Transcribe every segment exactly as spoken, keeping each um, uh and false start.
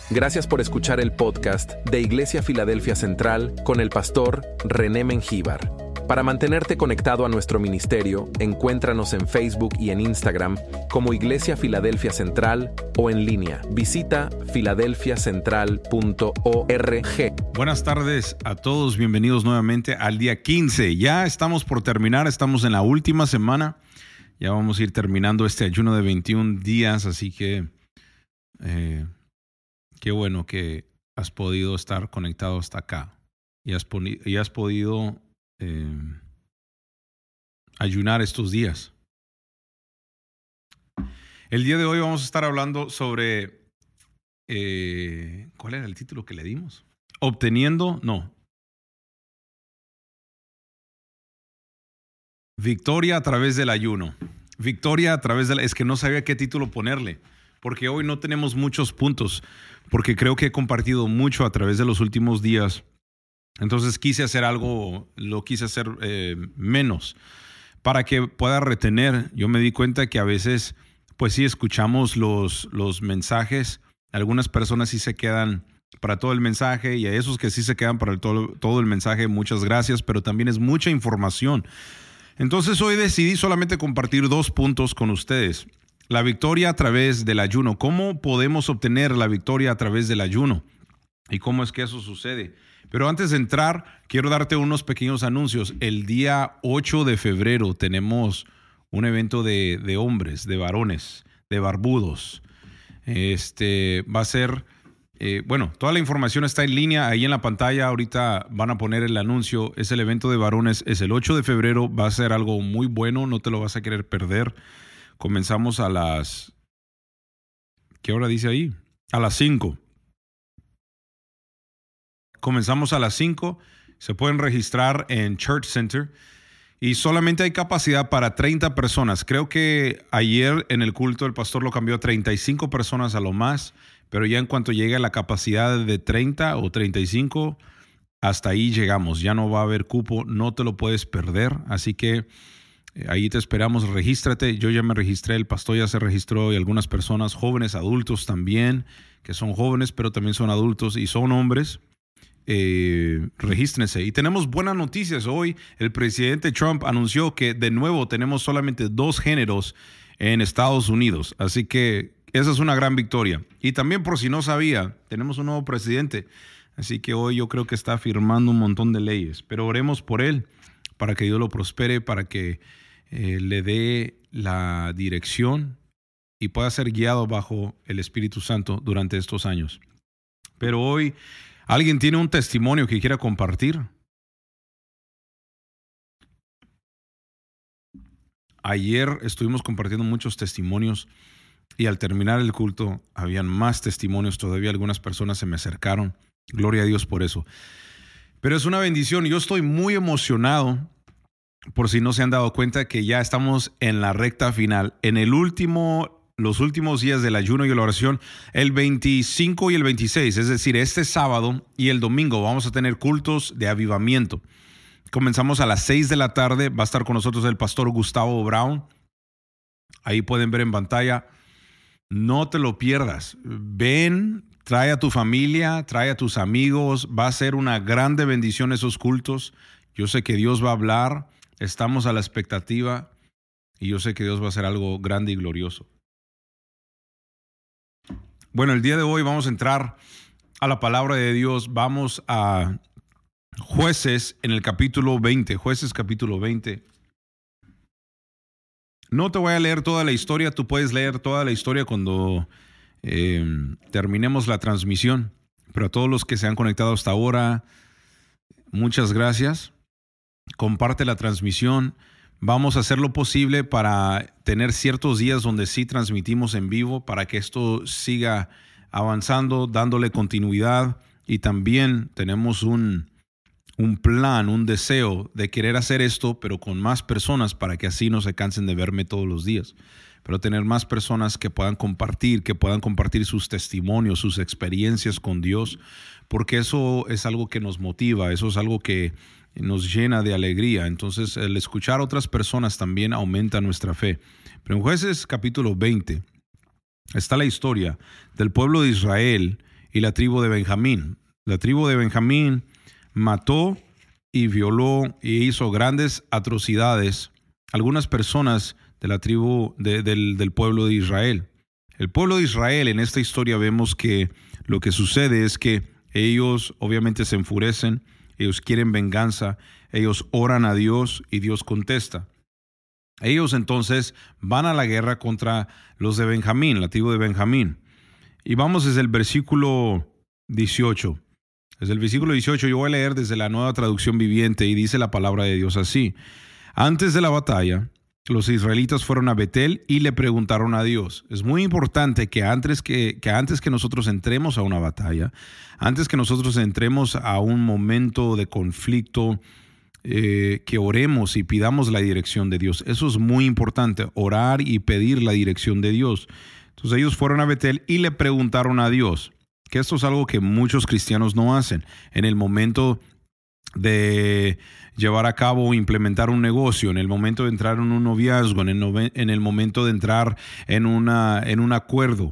Gracias por escuchar el podcast de Iglesia Filadelfia Central con el pastor René Mengíbar. Para mantenerte conectado a nuestro ministerio, encuéntranos en Facebook y en Instagram como Iglesia Filadelfia Central o en línea. Visita filadelfia central punto org. Buenas tardes a todos, bienvenidos nuevamente al día quince. Ya estamos por terminar, estamos en la última semana. Ya vamos a ir terminando este ayuno de veintiún días, así que eh, qué bueno que has podido estar conectado hasta acá y has, poni- y has podido eh, ayunar estos días. El día de hoy vamos a estar hablando sobre, eh, ¿cuál era el título que le dimos? Obteniendo, no. Victoria a través del ayuno. Victoria a través del... Es que no sabía qué título ponerle, porque hoy no tenemos muchos puntos, porque creo que he compartido mucho a través de los últimos días. Entonces quise hacer algo, lo quise hacer eh, menos, para que pueda retener. Yo me di cuenta que a veces, pues sí, escuchamos los, los mensajes. Algunas personas sí se quedan para todo el mensaje, y a esos que sí se quedan para el todo, todo el mensaje, muchas gracias, pero también es mucha información. Entonces hoy decidí solamente compartir dos puntos con ustedes. La victoria a través del ayuno. ¿Cómo podemos obtener la victoria a través del ayuno? ¿Y cómo es que eso sucede? Pero antes de entrar, quiero darte unos pequeños anuncios. El día ocho de febrero tenemos un evento de, de hombres, de varones, de barbudos. Este va a ser, eh, bueno, toda la información está en línea, ahí en la pantalla. Ahorita van a poner el anuncio. Es el evento de varones, es el ocho de febrero. Va a ser algo muy bueno, no te lo vas a querer perder. Comenzamos a las... ¿Qué hora dice ahí? A las cinco. Comenzamos a las cinco. Se pueden registrar en Church Center y solamente hay capacidad para treinta personas. Creo que ayer en el culto el pastor lo cambió a treinta y cinco personas a lo más, pero ya en cuanto llegue a la capacidad de treinta o treinta y cinco, hasta ahí llegamos. Ya no va a haber cupo, no te lo puedes perder. Así que ahí te esperamos, regístrate. Yo ya me registré, el pastor ya se registró y algunas personas, jóvenes, adultos también, que son jóvenes pero también son adultos y son hombres. Eh, regístrense. Y tenemos buenas noticias. Hoy el presidente Trump anunció que de nuevo tenemos solamente dos géneros en Estados Unidos. Así que esa es una gran victoria. Y también, por si no sabía, tenemos un nuevo presidente. Así que hoy yo creo que está firmando un montón de leyes. Pero oremos por él, para que Dios lo prospere, para que eh, le dé la dirección y pueda ser guiado bajo el Espíritu Santo durante estos años. Pero hoy, ¿alguien tiene un testimonio que quiera compartir? Ayer estuvimos compartiendo muchos testimonios y al terminar el culto habían más testimonios todavía. Algunas personas se me acercaron. Gloria a Dios por eso. Pero es una bendición. Yo estoy muy emocionado, por si no se han dado cuenta, que ya estamos en la recta final, en el último los últimos días del ayuno y la oración, el veinticinco y el veintiséis, es decir, este sábado y el domingo vamos a tener cultos de avivamiento. Comenzamos a las seis de la tarde, va a estar con nosotros el pastor Gustavo Brown. Ahí pueden ver en pantalla. No te lo pierdas. Ven, trae a tu familia, trae a tus amigos. Va a ser una grande bendición esos cultos. Yo sé que Dios va a hablar, estamos a la expectativa y yo sé que Dios va a hacer algo grande y glorioso. Bueno, el día de hoy vamos a entrar a la palabra de Dios. Vamos a Jueces en el capítulo veinte. Jueces capítulo veinte. No te voy a leer toda la historia. Tú puedes leer toda la historia cuando eh, terminemos la transmisión. Pero a todos los que se han conectado hasta ahora, muchas gracias. Comparte la transmisión. Vamos a hacer lo posible para tener ciertos días donde sí transmitimos en vivo, para que esto siga avanzando, dándole continuidad. Y también tenemos un, un plan, un deseo de querer hacer esto, pero con más personas, para que así no se cansen de verme todos los días. Pero tener más personas que puedan compartir, que puedan compartir sus testimonios, sus experiencias con Dios, porque eso es algo que nos motiva, eso es algo que nos llena de alegría. Entonces, el escuchar a otras personas también aumenta nuestra fe. Pero en Jueces capítulo veinte está la historia del pueblo de Israel y la tribu de Benjamín. La tribu de Benjamín mató y violó y hizo grandes atrocidades a algunas personas de la tribu de, del, del pueblo de Israel. El pueblo de Israel, en esta historia vemos que lo que sucede es que ellos obviamente se enfurecen, ellos quieren venganza, ellos oran a Dios y Dios contesta. Ellos entonces van a la guerra contra los de Benjamín, la tribu de Benjamín. Y vamos desde el versículo dieciocho. Desde el versículo dieciocho yo voy a leer desde la Nueva Traducción Viviente y dice la palabra de Dios así. Antes de la batalla, los israelitas fueron a Betel y le preguntaron a Dios. Es muy importante que antes que, que antes que nosotros entremos a una batalla, antes que nosotros entremos a un momento de conflicto, eh, que oremos y pidamos la dirección de Dios. Eso es muy importante, orar y pedir la dirección de Dios. Entonces ellos fueron a Betel y le preguntaron a Dios, que esto es algo que muchos cristianos no hacen. En el momento de llevar a cabo o implementar un negocio, en el momento de entrar en un noviazgo, en el, nove- en el momento de entrar en, una, en un acuerdo,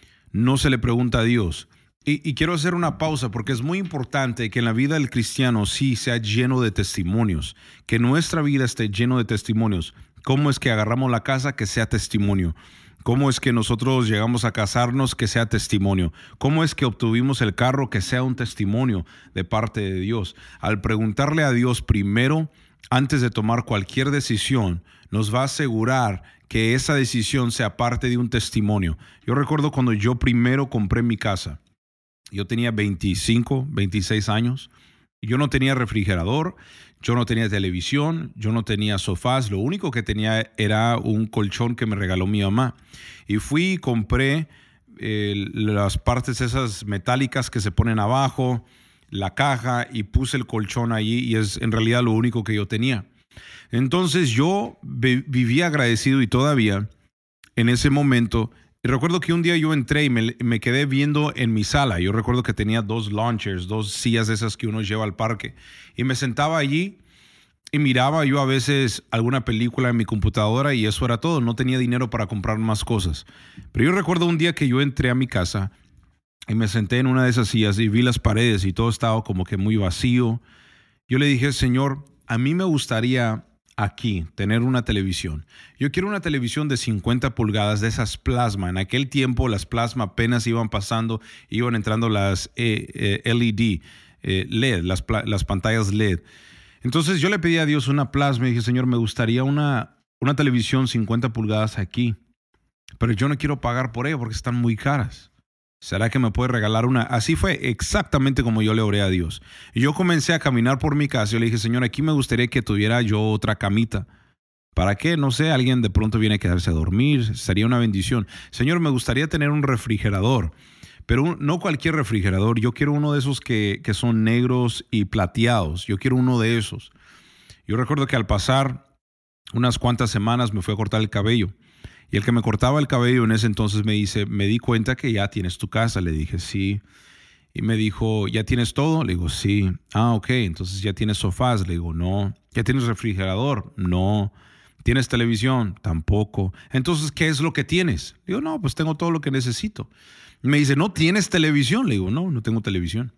no se le pregunta a Dios. Y, y quiero hacer una pausa porque es muy importante que en la vida del cristiano sí sea lleno de testimonios, que nuestra vida esté lleno de testimonios. ¿Cómo es que agarramos la casa? Que sea testimonio. ¿Cómo es que nosotros llegamos a casarnos? Que sea testimonio. ¿Cómo es que obtuvimos el carro? Que sea un testimonio de parte de Dios. Al preguntarle a Dios primero, antes de tomar cualquier decisión, nos va a asegurar que esa decisión sea parte de un testimonio. Yo recuerdo cuando yo primero compré mi casa. Yo tenía veinticinco, veintiséis años. Yo no tenía refrigerador, yo no tenía televisión, yo no tenía sofás. Lo único que tenía era un colchón que me regaló mi mamá. Y fui y compré eh, las partes esas metálicas que se ponen abajo, la caja, y puse el colchón allí y es en realidad lo único que yo tenía. Entonces yo vi- vivía agradecido y todavía en ese momento. Y recuerdo que un día yo entré y me, me quedé viendo en mi sala. Yo recuerdo que tenía dos launchers, dos sillas esas que uno lleva al parque. Y me sentaba allí y miraba yo a veces alguna película en mi computadora y eso era todo. No tenía dinero para comprar más cosas. Pero yo recuerdo un día que yo entré a mi casa y me senté en una de esas sillas y vi las paredes y todo estaba como que muy vacío. Yo le dije, Señor, a mí me gustaría aquí tener una televisión. Yo quiero una televisión de cincuenta pulgadas, de esas plasma. En aquel tiempo las plasma apenas iban pasando, iban entrando las eh, eh, L E D, eh, L E D, las, pla- las pantallas L E D. Entonces yo le pedí a Dios una plasma y dije, Señor, me gustaría una, una televisión cincuenta pulgadas aquí, pero yo no quiero pagar por ella porque están muy caras. ¿Será que me puede regalar una? Así fue exactamente como yo le oré a Dios. Y yo comencé a caminar por mi casa y le dije, Señor, aquí me gustaría que tuviera yo otra camita. ¿Para qué? No sé, alguien de pronto viene a quedarse a dormir, sería una bendición. Señor, me gustaría tener un refrigerador, pero un- no cualquier refrigerador. Yo quiero uno de esos que, que son negros y plateados. Yo quiero uno de esos. Yo recuerdo que al pasar unas cuantas semanas me fui a cortar el cabello. Y el que me cortaba el cabello en ese entonces me dice, me di cuenta que ya tienes tu casa. Le dije, sí. Y me dijo, ¿ya tienes todo? Le digo, sí. Ah, ok, entonces ya tienes sofás. Le digo, no. ¿Ya tienes refrigerador? No. ¿Tienes televisión? Tampoco. Entonces, ¿qué es lo que tienes? Le digo, no, pues tengo todo lo que necesito. Me dice, ¿no tienes televisión? Le digo, no, no tengo televisión.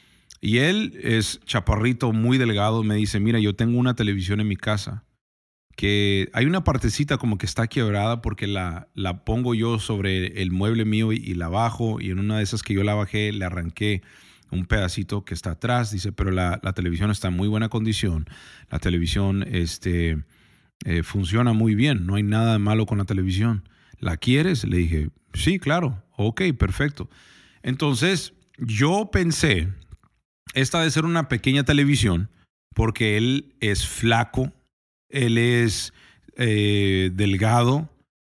Y él es chaparrito, muy delgado. Me dice, mira, yo tengo una televisión en mi casa que hay una partecita como que está quebrada porque la, la pongo yo sobre el mueble mío y, y la bajo, y en una de esas que yo la bajé le arranqué un pedacito que está atrás. Dice, pero la, la televisión está en muy buena condición. La televisión este, eh, funciona muy bien, no hay nada de malo con la televisión. ¿La quieres? Le dije, sí, claro, ok, perfecto. Entonces yo pensé, esta debe ser una pequeña televisión porque él es flaco. Él es eh, delgado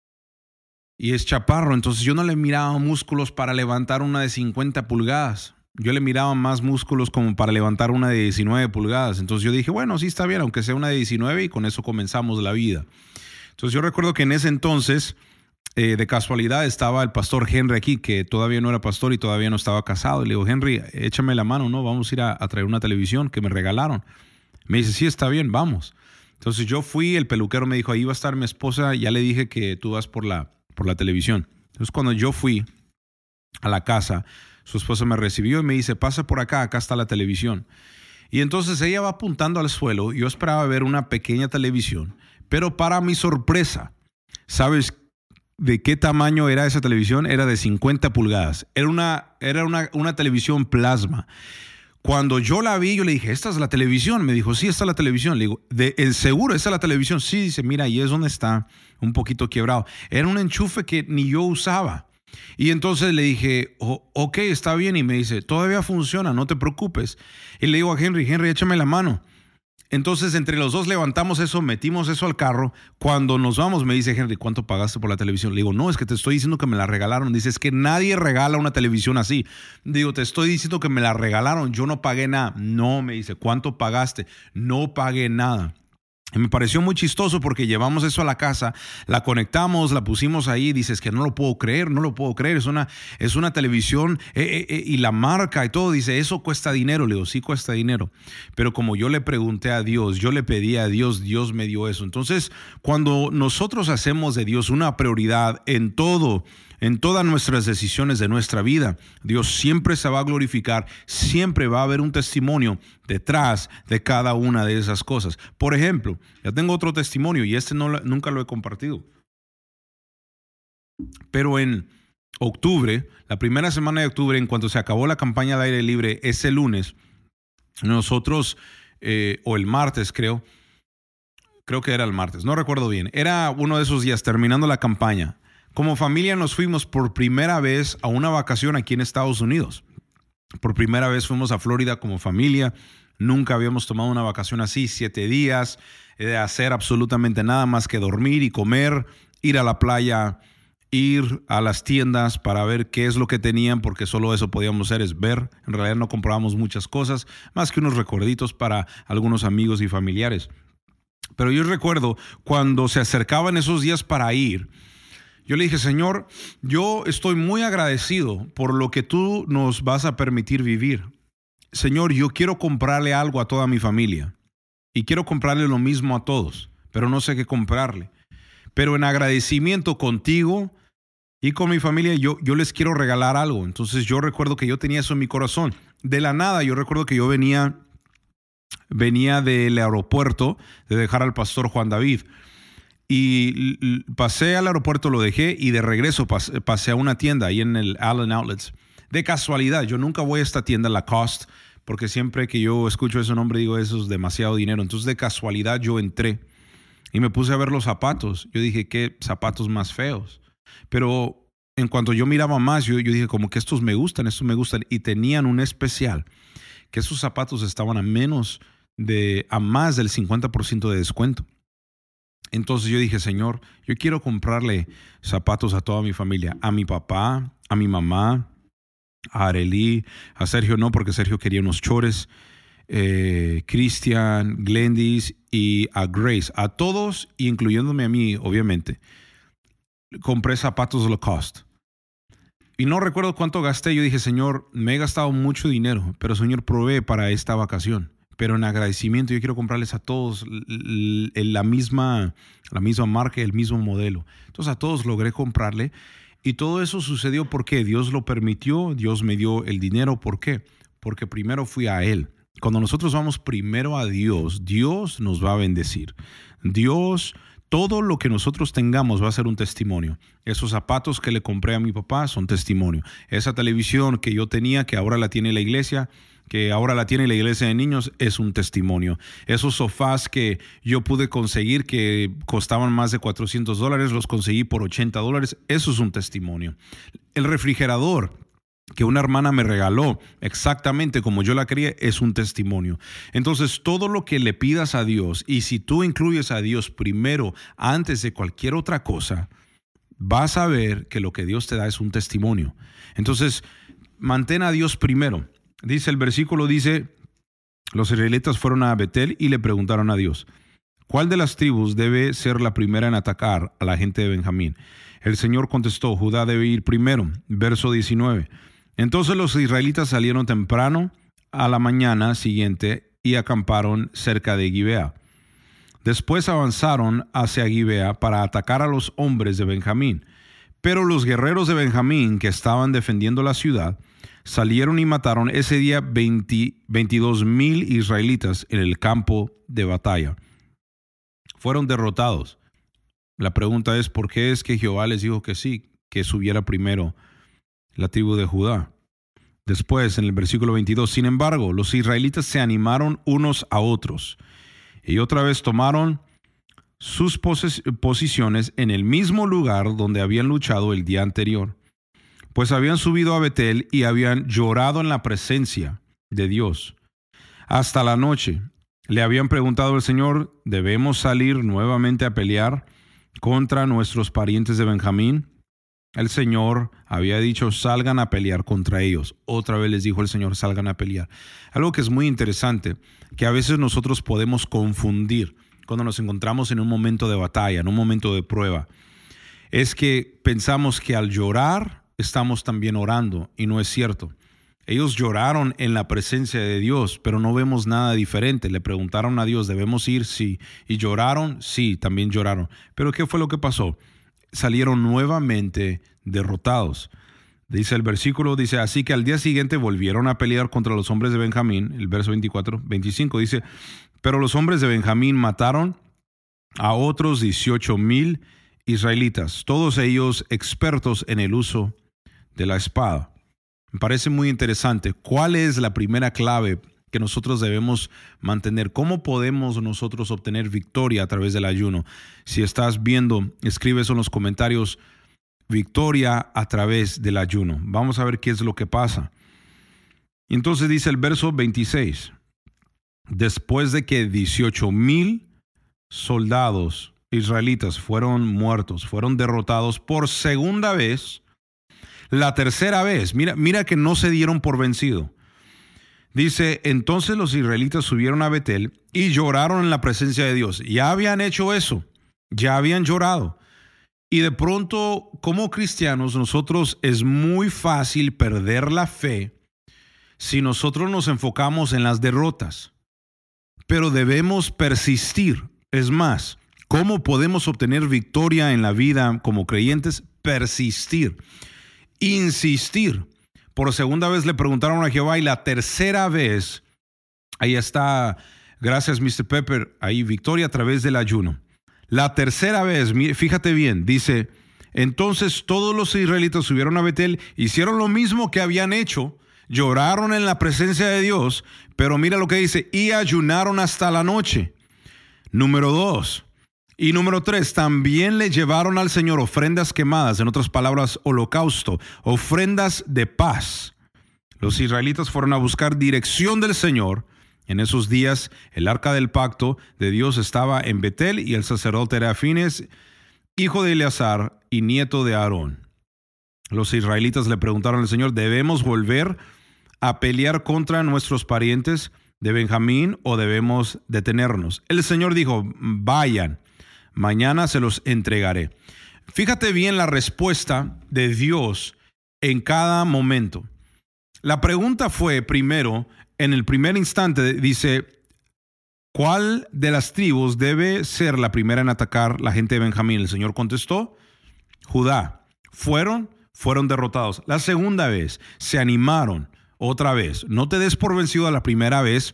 y es chaparro. Entonces yo no le miraba músculos para levantar una de cincuenta pulgadas. Yo le miraba más músculos como para levantar una de diecinueve pulgadas. Entonces yo dije, bueno, sí está bien, aunque sea una de diecinueve, y con eso comenzamos la vida. Entonces yo recuerdo que en ese entonces, eh, de casualidad, estaba el pastor Henry aquí, que todavía no era pastor y todavía no estaba casado. Y le digo, Henry, échame la mano, ¿no? Vamos a ir a, a traer una televisión que me regalaron. Me dice, sí, está bien, vamos. Entonces yo fui, el peluquero me dijo, ahí va a estar mi esposa, ya le dije que tú vas por la, por la televisión. Entonces cuando yo fui, a la casa. Su esposa me recibió y me dice, pasa por acá, acá está la televisión. Y entonces ella va apuntando al suelo. Yo esperaba ver una pequeña televisión, pero para mi sorpresa, ¿sabes de qué tamaño era esa televisión? Era de cincuenta pulgadas. Era una, era una, una televisión plasma. Cuando yo la vi, yo le dije, ¿esta es la televisión? Me dijo, sí, esta es la televisión. Le digo, ¿de el seguro esta es la televisión? Sí, dice, mira, ahí es donde está, un poquito quebrado. Era un enchufe que ni yo usaba. Y entonces le dije, oh, ok, está bien. Y me dice, todavía funciona, no te preocupes. Y le digo a Henry, Henry, échame la mano. Entonces entre los dos levantamos eso, metimos eso al carro. Cuando nos vamos me dice Henry, ¿cuánto pagaste por la televisión? Le digo, no, es que te estoy diciendo que me la regalaron. Dice, es que nadie regala una televisión así. Digo, te estoy diciendo que me la regalaron, yo no pagué nada. No, me dice, ¿cuánto pagaste? No pagué nada. Y me pareció muy chistoso porque llevamos eso a la casa, la conectamos, la pusimos ahí, dices que no lo puedo creer, no lo puedo creer, es una, es una televisión eh, eh, eh, y la marca y todo, dice, eso cuesta dinero. Le digo, sí cuesta dinero, pero como yo le pregunté a Dios, yo le pedí a Dios, Dios me dio eso. Entonces, cuando nosotros hacemos de Dios una prioridad en todo, en todas nuestras decisiones de nuestra vida, Dios siempre se va a glorificar, siempre va a haber un testimonio detrás de cada una de esas cosas. Por ejemplo, ya tengo otro testimonio y este no, nunca lo he compartido. Pero en octubre, la primera semana de octubre, en cuanto se acabó la campaña de aire libre, ese lunes, nosotros, eh, o el martes creo, creo que era el martes, no recuerdo bien, era uno de esos días terminando la campaña. Como familia nos fuimos por primera vez a una vacación aquí en Estados Unidos. Por primera vez fuimos a Florida como familia. Nunca habíamos tomado una vacación así, siete días, de hacer absolutamente nada más que dormir y comer, ir a la playa, ir a las tiendas para ver qué es lo que tenían, porque solo eso podíamos hacer, es ver. En realidad no comprábamos muchas cosas, más que unos recuerditos para algunos amigos y familiares. Pero yo recuerdo cuando se acercaban esos días para ir, yo le dije, Señor, yo estoy muy agradecido por lo que tú nos vas a permitir vivir. Señor, yo quiero comprarle algo a toda mi familia y quiero comprarle lo mismo a todos, pero no sé qué comprarle. Pero en agradecimiento contigo y con mi familia, yo, yo les quiero regalar algo. Entonces yo recuerdo que yo tenía eso en mi corazón. De la nada, yo recuerdo que yo venía, venía del aeropuerto de dejar al pastor Juan David. Y pasé al aeropuerto, lo dejé y de regreso pasé, pasé a una tienda ahí en el Allen Outlets. De casualidad, yo nunca voy a esta tienda, Lacoste, porque siempre que yo escucho ese nombre digo, eso es demasiado dinero. Entonces de casualidad yo entré y me puse a ver los zapatos. Yo dije, qué zapatos más feos. Pero en cuanto yo miraba más, yo, yo dije, como que estos me gustan, estos me gustan. Y tenían un especial, que esos zapatos estaban a menos de, a más del cincuenta por ciento de descuento. Entonces yo dije, Señor, yo quiero comprarle zapatos a toda mi familia, a mi papá, a mi mamá, a Arely, a Sergio no, porque Sergio quería unos chores, eh, Cristian, Glendis y a Grace, a todos, incluyéndome a mí, obviamente. Compré zapatos Lacoste. Y no recuerdo cuánto gasté. Yo dije, Señor, me he gastado mucho dinero, pero Señor, provee para esta vacación. Pero en agradecimiento yo quiero comprarles a todos la misma, la misma marca, el mismo modelo. Entonces a todos logré comprarle y todo eso sucedió porque Dios lo permitió, Dios me dio el dinero. ¿Por qué? Porque primero fui a Él. Cuando nosotros vamos primero a Dios, Dios nos va a bendecir. Dios, todo lo que nosotros tengamos va a ser un testimonio. Esos zapatos que le compré a mi papá son testimonio. Esa televisión que yo tenía, que ahora la tiene la iglesia, que ahora la tiene la iglesia de niños, es un testimonio. Esos sofás que yo pude conseguir, que costaban más de cuatrocientos dólares, los conseguí por ochenta dólares, eso es un testimonio. El refrigerador que una hermana me regaló exactamente como yo la quería, es un testimonio. Entonces, todo lo que le pidas a Dios, y si tú incluyes a Dios primero antes de cualquier otra cosa, vas a ver que lo que Dios te da es un testimonio. Entonces, mantén a Dios primero. Dice el versículo, dice, los israelitas fueron a Betel y le preguntaron a Dios, ¿cuál de las tribus debe ser la primera en atacar a la gente de Benjamín? El Señor contestó, Judá debe ir primero. Verso diecinueve. Entonces los israelitas salieron temprano a la mañana siguiente y acamparon cerca de Gibea. Después avanzaron hacia Gibea para atacar a los hombres de Benjamín, Pero los guerreros de Benjamín que estaban defendiendo la ciudad salieron y mataron ese día veintidós mil israelitas en el campo de batalla. Fueron derrotados. La pregunta es, ¿por qué es que Jehová les dijo que sí, que subiera primero la tribu de Judá? Después, en el versículo veintidós, sin embargo, los israelitas se animaron unos a otros y otra vez tomaron sus pos- posiciones en el mismo lugar donde habían luchado el día anterior, pues habían subido a Betel y habían llorado en la presencia de Dios. Hasta la noche le habían preguntado al Señor, ¿debemos salir nuevamente a pelear contra nuestros parientes de Benjamín? El Señor había dicho, salgan a pelear contra ellos. Otra vez les dijo el Señor, salgan a pelear. Algo que es muy interesante, que a veces nosotros podemos confundir cuando nos encontramos en un momento de batalla, en un momento de prueba, es que pensamos que al llorar estamos también orando, y no es cierto. Ellos lloraron en la presencia de Dios, pero no vemos nada diferente. Le preguntaron a Dios, ¿debemos ir? Sí. ¿Y lloraron? Sí, también lloraron. Pero ¿qué fue lo que pasó? Salieron nuevamente derrotados. Dice el versículo, dice, así que al día siguiente volvieron a pelear contra los hombres de Benjamín. El verso veinticuatro, veinticinco dice, pero los hombres de Benjamín mataron a otros dieciocho mil israelitas, todos ellos expertos en el uso de la espada. Me parece muy interesante. ¿Cuál es la primera clave que nosotros debemos mantener? ¿Cómo podemos nosotros obtener victoria a través del ayuno? Si estás viendo, escribe eso en los comentarios, victoria a través del ayuno. Vamos a ver qué es lo que pasa. Entonces dice el verso veintiséis, después de que dieciocho mil soldados israelitas fueron muertos, fueron derrotados por segunda vez, la tercera vez, mira, mira que no se dieron por vencido. Dice, entonces los israelitas subieron a Betel y lloraron en la presencia de Dios. Ya habían hecho eso, ya habían llorado. Y de pronto, como cristianos, nosotros es muy fácil perder la fe si nosotros nos enfocamos en las derrotas. Pero debemos persistir. Es más, ¿cómo podemos obtener victoria en la vida como creyentes? Persistir, insistir. Por segunda vez le preguntaron a Jehová y la tercera vez, ahí está, gracias mister Pepper, ahí victoria a través del ayuno. La tercera vez, fíjate bien, dice, entonces todos los israelitas subieron a Betel, hicieron lo mismo que habían hecho, lloraron en la presencia de Dios, pero mira lo que dice, y ayunaron hasta la noche. Número dos. Y número tres, también le llevaron al Señor ofrendas quemadas, en otras palabras, holocausto, ofrendas de paz. Los israelitas fueron a buscar dirección del Señor. En esos días, el arca del pacto de Dios estaba en Betel y el sacerdote era Fines, hijo de Eleazar y nieto de Aarón. Los israelitas le preguntaron al Señor, ¿debemos volver a pelear contra nuestros parientes de Benjamín o debemos detenernos? El Señor dijo, vayan. Mañana se los entregaré. Fíjate bien la respuesta de Dios en cada momento. La pregunta fue primero, en el primer instante, dice, ¿cuál de las tribus debe ser la primera en atacar la gente de Benjamín? El Señor contestó, Judá. Fueron, fueron derrotados. La segunda vez, se animaron otra vez. No te des por vencido a la primera vez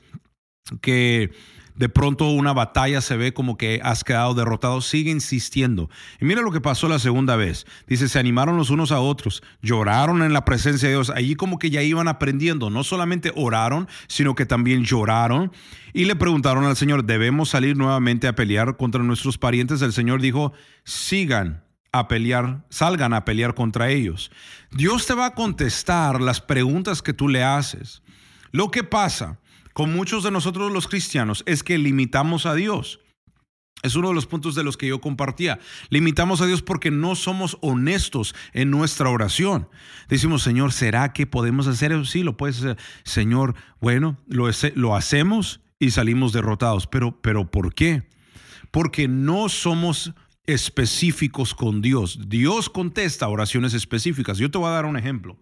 que de pronto una batalla se ve como que has quedado derrotado, sigue insistiendo. Y mira lo que pasó la segunda vez. Dice, se animaron los unos a otros, lloraron en la presencia de Dios. Allí como que ya iban aprendiendo. No solamente oraron, sino que también lloraron. Y le preguntaron al Señor, ¿debemos salir nuevamente a pelear contra nuestros parientes? El Señor dijo, sigan a pelear, salgan a pelear contra ellos. Dios te va a contestar las preguntas que tú le haces. Lo que pasa con muchos de nosotros los cristianos es que limitamos a Dios. Es uno de los puntos de los que yo compartía. Limitamos a Dios porque no somos honestos en nuestra oración. Decimos, Señor, ¿será que podemos hacer eso? Sí, lo puedes hacer. Señor, bueno, lo, lo hacemos y salimos derrotados. Pero, pero ¿por qué? Porque no somos específicos con Dios. Dios contesta oraciones específicas. Yo te voy a dar un ejemplo.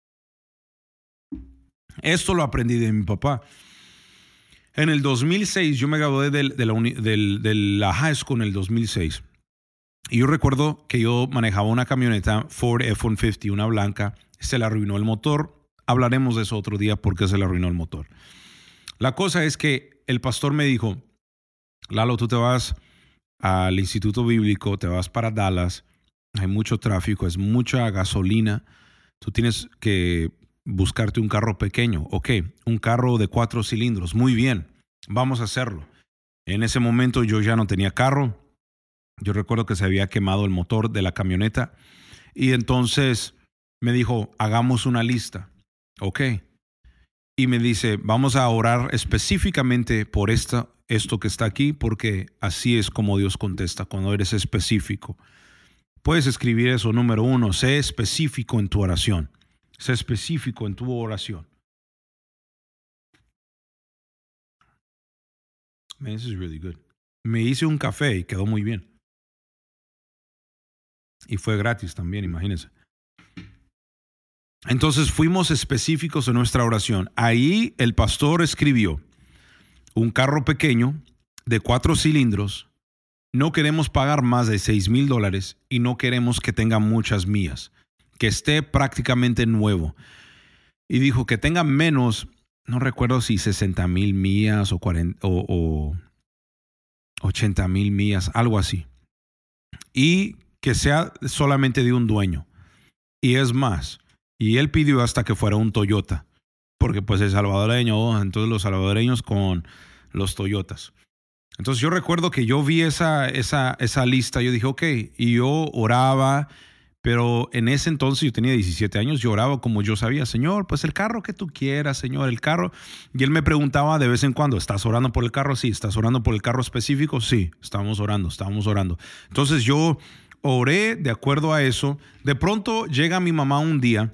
Esto lo aprendí de mi papá. En el dos mil seis, yo me gradué de, de, la, uni, de, de la high school en el dos mil seis. Y yo recuerdo que yo manejaba una camioneta Ford F ciento cincuenta, una blanca, se le arruinó el motor. Hablaremos de eso otro día porque se le arruinó el motor. La cosa es que el pastor me dijo, Lalo, tú te vas al Instituto Bíblico, te vas para Dallas, hay mucho tráfico, es mucha gasolina, tú tienes que buscarte un carro pequeño. Ok, un carro de cuatro cilindros, muy bien, vamos a hacerlo. En ese momento yo ya no tenía carro. Yo recuerdo que se había quemado el motor de la camioneta y entonces me dijo, hagamos una lista. Ok. Y me dice, vamos a orar específicamente por esta, esto que está aquí, porque así es como Dios contesta, cuando eres específico. Puedes escribir eso, número uno, sé específico en tu oración. Sé específico en tu oración. Man, this is really good. Me hice un café y quedó muy bien. Y fue gratis también, imagínense. Entonces fuimos específicos en nuestra oración. Ahí el pastor escribió un carro pequeño de cuatro cilindros. No queremos pagar más de seis mil dólares y no queremos que tenga muchas millas. Que esté prácticamente nuevo. Y dijo que tenga menos, no recuerdo si sesenta mil millas o, cuarenta, o, o ochenta mil millas, algo así. Y que sea solamente de un dueño. Y es más, y él pidió hasta que fuera un Toyota, porque pues es salvadoreño, entonces los salvadoreños con los Toyotas. Entonces yo recuerdo que yo vi esa, esa, esa lista, yo dije, ok, y yo oraba, pero en ese entonces yo tenía diecisiete años, yo oraba como yo sabía, Señor, pues el carro que tú quieras, Señor, el carro. Y él me preguntaba de vez en cuando, ¿estás orando por el carro? Sí. ¿Estás orando por el carro específico? Sí, estábamos orando, estábamos orando. Entonces yo oré de acuerdo a eso. De pronto llega mi mamá un día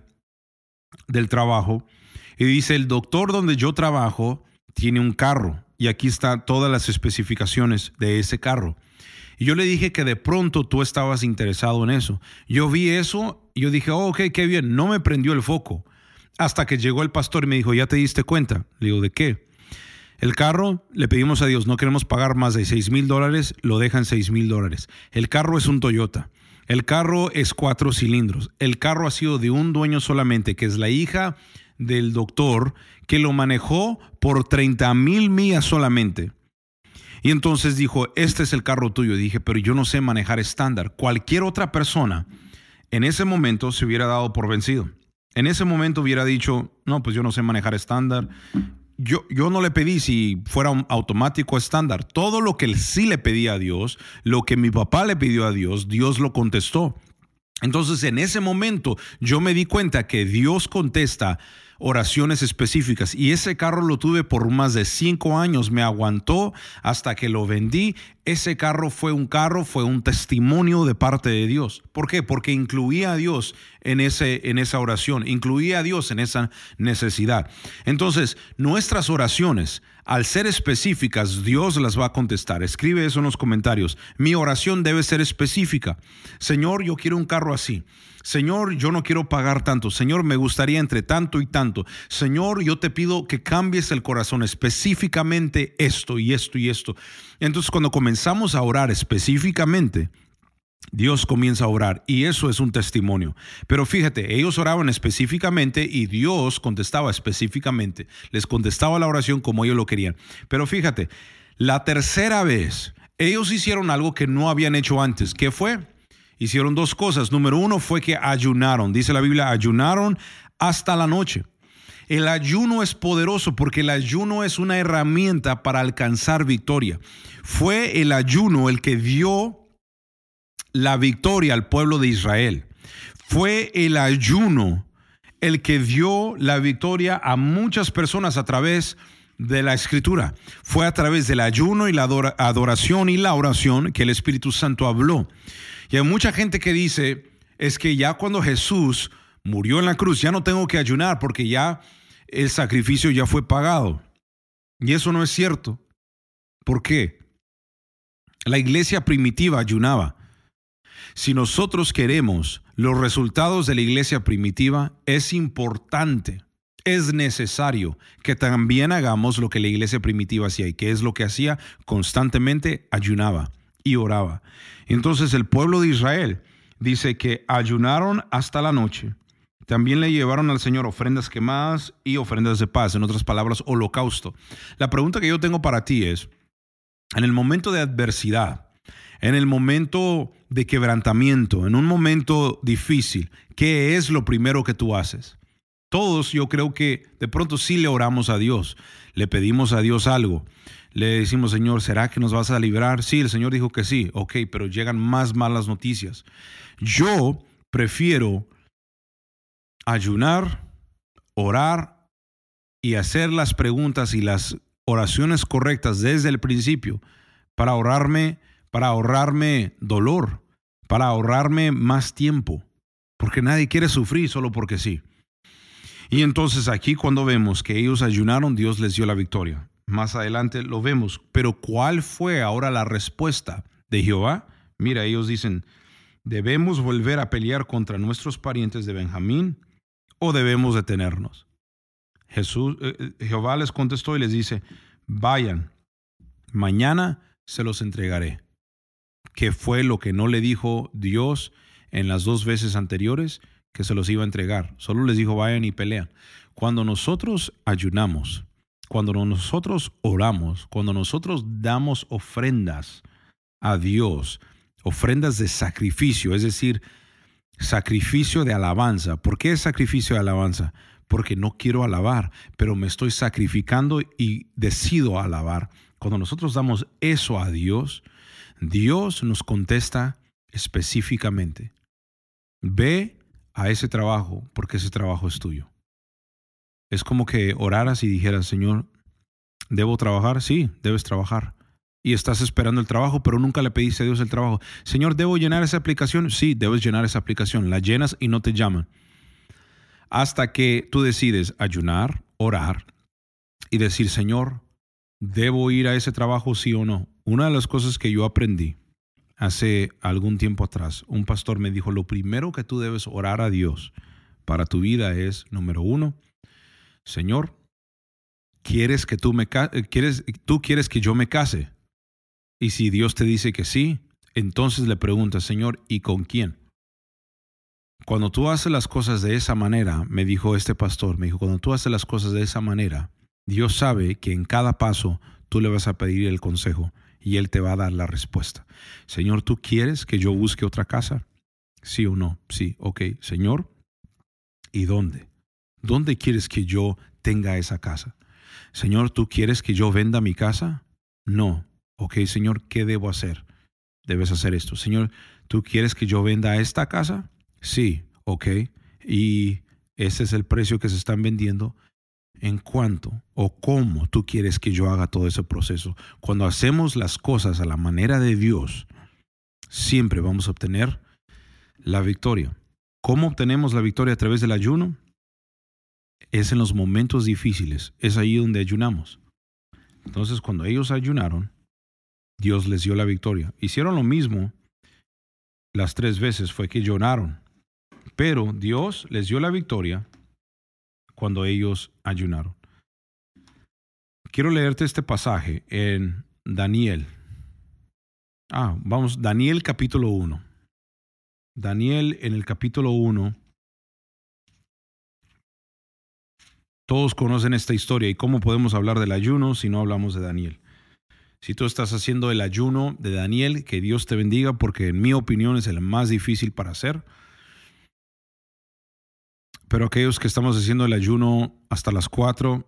del trabajo y dice, el doctor donde yo trabajo tiene un carro y aquí están todas las especificaciones de ese carro. Y yo le dije que de pronto tú estabas interesado en eso. Yo vi eso y yo dije, oh, ok, qué bien. No me prendió el foco hasta que llegó el pastor y me dijo, ¿ya te diste cuenta? Le digo, ¿de qué? El carro, le pedimos a Dios, no queremos pagar más de seis mil dólares, lo dejan seis mil dólares. El carro es un Toyota. El carro es cuatro cilindros. El carro ha sido de un dueño solamente, que es la hija del doctor, que lo manejó por treinta mil millas solamente. Y entonces dijo, este es el carro tuyo. Y dije, pero yo no sé manejar estándar. Cualquier otra persona en ese momento se hubiera dado por vencido. En ese momento hubiera dicho, no, pues yo no sé manejar estándar. Yo, yo no le pedí si fuera un automático estándar. Todo lo que sí le pedí a Dios, lo que mi papá le pidió a Dios, Dios lo contestó. Entonces en ese momento yo me di cuenta que Dios contesta oraciones específicas y ese carro lo tuve por más de cinco años, me aguantó hasta que lo vendí. Ese carro fue un carro, fue un testimonio de parte de Dios. ¿Por qué? Porque incluía a Dios en, ese, en esa oración, incluía a Dios en esa necesidad. Entonces, nuestras oraciones, al ser específicas, Dios las va a contestar. Escribe eso en los comentarios. Mi oración debe ser específica. Señor, yo quiero un carro así. Señor, yo no quiero pagar tanto. Señor, me gustaría entre tanto y tanto. Señor, yo te pido que cambies el corazón específicamente esto y esto y esto. Entonces, cuando comenzamos a orar específicamente, Dios comienza a orar y eso es un testimonio. Pero fíjate, ellos oraban específicamente y Dios contestaba específicamente. Les contestaba la oración como ellos lo querían. Pero fíjate, la tercera vez, ellos hicieron algo que no habían hecho antes. ¿Qué fue? Hicieron dos cosas. Número uno fue que ayunaron. Dice la Biblia, ayunaron hasta la noche. El ayuno es poderoso porque el ayuno es una herramienta para alcanzar victoria. Fue el ayuno el que dio la victoria al pueblo de Israel. Fue el ayuno el que dio la victoria a muchas personas a través de la Escritura. Fue a través del ayuno y la adoración y la oración que el Espíritu Santo habló. Y hay mucha gente que dice, es que ya cuando Jesús murió en la cruz, ya no tengo que ayunar porque ya el sacrificio ya fue pagado. Y eso no es cierto. ¿Por qué? La iglesia primitiva ayunaba. Si nosotros queremos los resultados de la iglesia primitiva, es importante, es necesario que también hagamos lo que la iglesia primitiva hacía. ¿Y qué es lo que hacía? Constantemente ayunaba. y oraba. Entonces el pueblo de Israel dice que ayunaron hasta la noche. También le llevaron al Señor ofrendas quemadas y ofrendas de paz, en otras palabras, holocausto. La pregunta que yo tengo para ti es, en el momento de adversidad, en el momento de quebrantamiento, en un momento difícil, ¿qué es lo primero que tú haces? Todos, yo creo que de pronto sí le oramos a Dios, le pedimos a Dios algo. Le decimos, Señor, ¿será que nos vas a librar? Sí, el Señor dijo que sí. Ok, pero llegan más malas noticias. Yo prefiero ayunar, orar y hacer las preguntas y las oraciones correctas desde el principio para ahorrarme, para ahorrarme dolor, para ahorrarme más tiempo, porque nadie quiere sufrir solo porque sí. Y entonces aquí cuando vemos que ellos ayunaron, Dios les dio la victoria. Más adelante lo vemos. Pero ¿cuál fue ahora la respuesta de Jehová? Mira, ellos dicen, ¿debemos volver a pelear contra nuestros parientes de Benjamín o debemos detenernos? Jesús, eh, Jehová les contestó y les dice, vayan, mañana se los entregaré. ¿Qué fue lo que no le dijo Dios en las dos veces anteriores? Que se los iba a entregar. Solo les dijo, vayan y pelean. Cuando nosotros ayunamos, cuando nosotros oramos, cuando nosotros damos ofrendas a Dios, ofrendas de sacrificio, es decir, sacrificio de alabanza. ¿Por qué es sacrificio de alabanza? Porque no quiero alabar, pero me estoy sacrificando y decido alabar. Cuando nosotros damos eso a Dios, Dios nos contesta específicamente. Ve a ese trabajo porque ese trabajo es tuyo. Es como que oraras y dijeras, Señor, ¿debo trabajar? Sí, debes trabajar. Y estás esperando el trabajo, pero nunca le pediste a Dios el trabajo. Señor, ¿debo llenar esa aplicación? Sí, debes llenar esa aplicación. La llenas y no te llaman. Hasta que tú decides ayunar, orar y decir, Señor, ¿debo ir a ese trabajo sí o no? Una de las cosas que yo aprendí hace algún tiempo atrás, un pastor me dijo, lo primero que tú debes orar a Dios para tu vida es, número uno, Señor, ¿quieres que tú me quieres tú quieres que yo me case? Y si Dios te dice que sí, entonces le preguntas, Señor, ¿y con quién? Cuando tú haces las cosas de esa manera, me dijo este pastor, me dijo, cuando tú haces las cosas de esa manera, Dios sabe que en cada paso tú le vas a pedir el consejo y Él te va a dar la respuesta. Señor, ¿tú quieres que yo busque otra casa? ¿Sí o no? Sí, ok. Señor, ¿y dónde? ¿Dónde quieres que yo tenga esa casa? Señor, ¿tú quieres que yo venda mi casa? No. Ok, Señor, ¿qué debo hacer? Debes hacer esto. Señor, ¿tú quieres que yo venda esta casa? Sí, ok. Y ese es el precio que se están vendiendo. ¿En cuánto o cómo tú quieres que yo haga todo ese proceso? Cuando hacemos las cosas a la manera de Dios, siempre vamos a obtener la victoria. ¿Cómo obtenemos la victoria a través del ayuno? Es en los momentos difíciles. Es ahí donde ayunamos. Entonces, cuando ellos ayunaron, Dios les dio la victoria. Hicieron lo mismo las tres veces, fue que lloraron. Pero Dios les dio la victoria cuando ellos ayunaron. Quiero leerte este pasaje en Daniel. Ah, vamos, Daniel capítulo uno. Daniel en el capítulo uno. Todos conocen esta historia y cómo podemos hablar del ayuno si no hablamos de Daniel. Si tú estás haciendo el ayuno de Daniel, que Dios te bendiga porque en mi opinión es el más difícil para hacer. Pero aquellos que estamos haciendo el ayuno hasta las cuatro,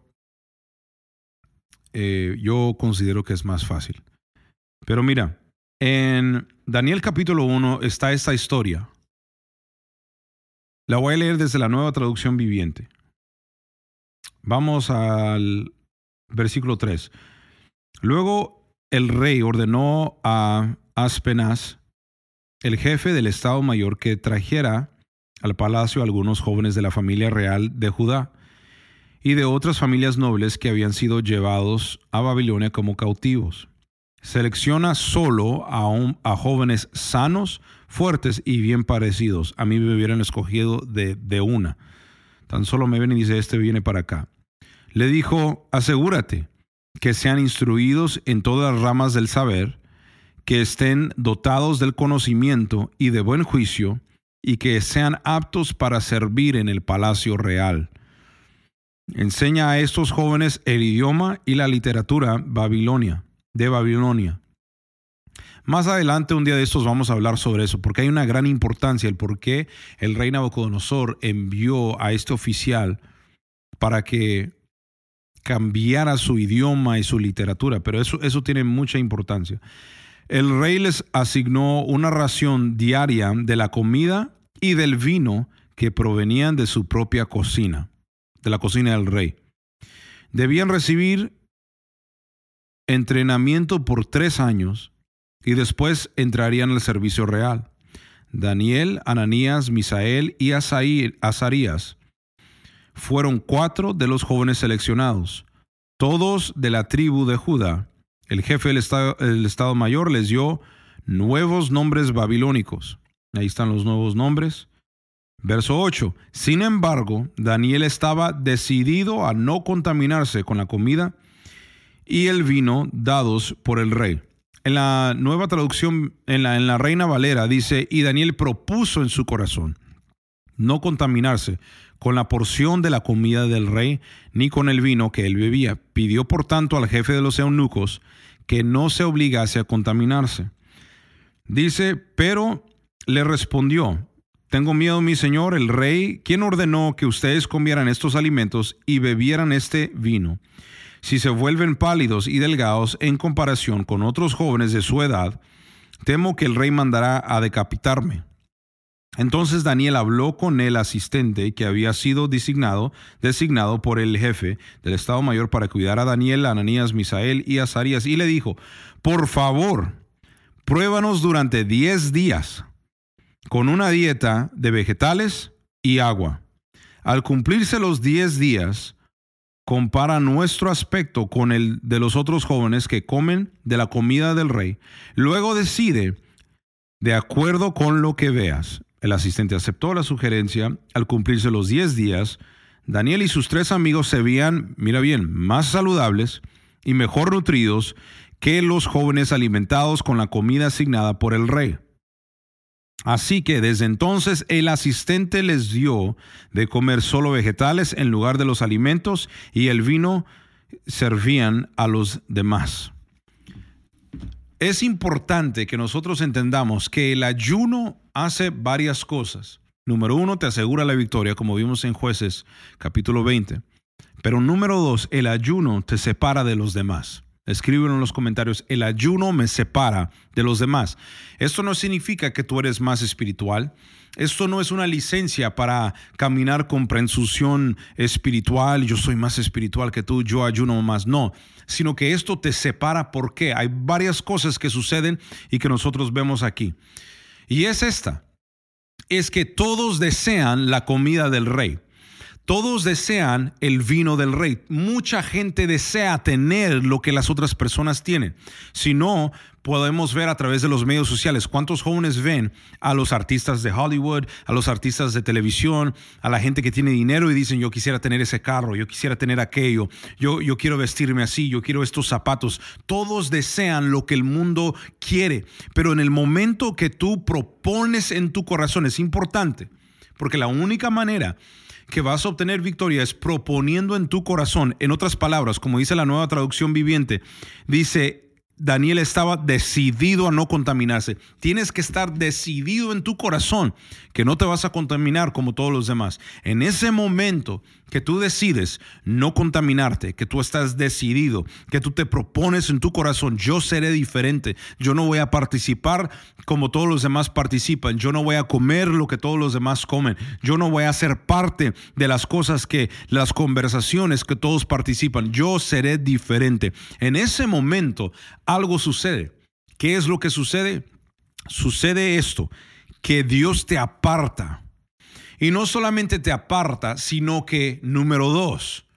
eh, yo considero que es más fácil. Pero mira, en Daniel capítulo uno está esta historia. La voy a leer desde la Nueva Traducción Viviente. Vamos al versículo tres. Luego el rey ordenó a Aspenaz, el jefe del Estado Mayor, que trajera al palacio a algunos jóvenes de la familia real de Judá y de otras familias nobles que habían sido llevados a Babilonia como cautivos. Selecciona solo a, un, a jóvenes sanos, fuertes y bien parecidos. A mí me hubieran escogido de, de una. Tan solo me ven y dice, este viene para acá. Le dijo, asegúrate que sean instruidos en todas las ramas del saber, que estén dotados del conocimiento y de buen juicio, y que sean aptos para servir en el palacio real. Enseña a estos jóvenes el idioma y la literatura babilonia, de Babilonia. Más adelante, un día de estos, vamos a hablar sobre eso, porque hay una gran importancia, el por qué el rey Nabucodonosor envió a este oficial para que cambiara su idioma y su literatura, pero eso, eso tiene mucha importancia. El rey les asignó una ración diaria de la comida y del vino que provenían de su propia cocina, de la cocina del rey. Debían recibir entrenamiento por tres años y después entrarían al servicio real. Daniel, Ananías, Misael y Azarías fueron cuatro de los jóvenes seleccionados, todos de la tribu de Judá. El jefe del estado, el estado mayor les dio nuevos nombres babilónicos. Ahí están los nuevos nombres. Verso ocho. Sin embargo, Daniel estaba decidido a no contaminarse con la comida y el vino dados por el rey. En la nueva traducción, en la, en la Reina Valera, dice: y Daniel propuso en su corazón no contaminarse con la porción de la comida del rey, ni con el vino que él bebía. Pidió por tanto al jefe de los eunucos que no se obligase a contaminarse. Dice, pero le respondió: tengo miedo, mi señor, el rey, quien ordenó que ustedes comieran estos alimentos y bebieran este vino. Si se vuelven pálidos y delgados en comparación con otros jóvenes de su edad, temo que el rey mandará a decapitarme. Entonces Daniel habló con el asistente que había sido designado, designado por el jefe del Estado Mayor para cuidar a Daniel, Ananías, Misael y Azarías, y le dijo: por favor, pruébanos durante diez días con una dieta de vegetales y agua. Al cumplirse los diez días, compara nuestro aspecto con el de los otros jóvenes que comen de la comida del rey. Luego decide de acuerdo con lo que veas. El asistente aceptó la sugerencia. Al cumplirse los diez días, Daniel y sus tres amigos se veían, mira bien, más saludables y mejor nutridos que los jóvenes alimentados con la comida asignada por el rey. Así que desde entonces el asistente les dio de comer solo vegetales en lugar de los alimentos, y el vino servían a los demás. Es importante que nosotros entendamos que el ayuno hace varias cosas. Número uno, te asegura la victoria, como vimos en Jueces capítulo veinte. Pero número dos, el ayuno te separa de los demás. Escríbelo en los comentarios: el ayuno me separa de los demás. Esto no significa que tú eres más espiritual. Esto no es una licencia para caminar con presunción espiritual. Yo soy más espiritual que tú, yo ayuno más. No, sino que esto te separa. ¿Por qué? Hay varias cosas que suceden y que nosotros vemos aquí. Y es esta. Es que todos desean la comida del rey. Todos desean el vino del rey. Mucha gente desea tener lo que las otras personas tienen. Si no, podemos ver a través de los medios sociales cuántos jóvenes ven a los artistas de Hollywood, a los artistas de televisión, a la gente que tiene dinero y dicen: yo quisiera tener ese carro, yo quisiera tener aquello, yo, yo quiero vestirme así, yo quiero estos zapatos. Todos desean lo que el mundo quiere, pero en el momento que tú propones en tu corazón, es importante, porque la única manera que vas a obtener victoria es proponiendo en tu corazón. En otras palabras, como dice la Nueva Traducción Viviente, dice: Daniel estaba decidido a no contaminarse. Tienes que estar decidido en tu corazón que no te vas a contaminar como todos los demás. En ese momento que tú decides no contaminarte, que tú estás decidido, que tú te propones en tu corazón: yo seré diferente, yo no voy a participar como todos los demás participan, yo no voy a comer lo que todos los demás comen, yo no voy a ser parte de las cosas que, las conversaciones que todos participan, yo seré diferente. En ese momento algo sucede. ¿Qué es lo que sucede? Sucede esto, que Dios te aparta. Y no solamente te aparta, sino que, número dos,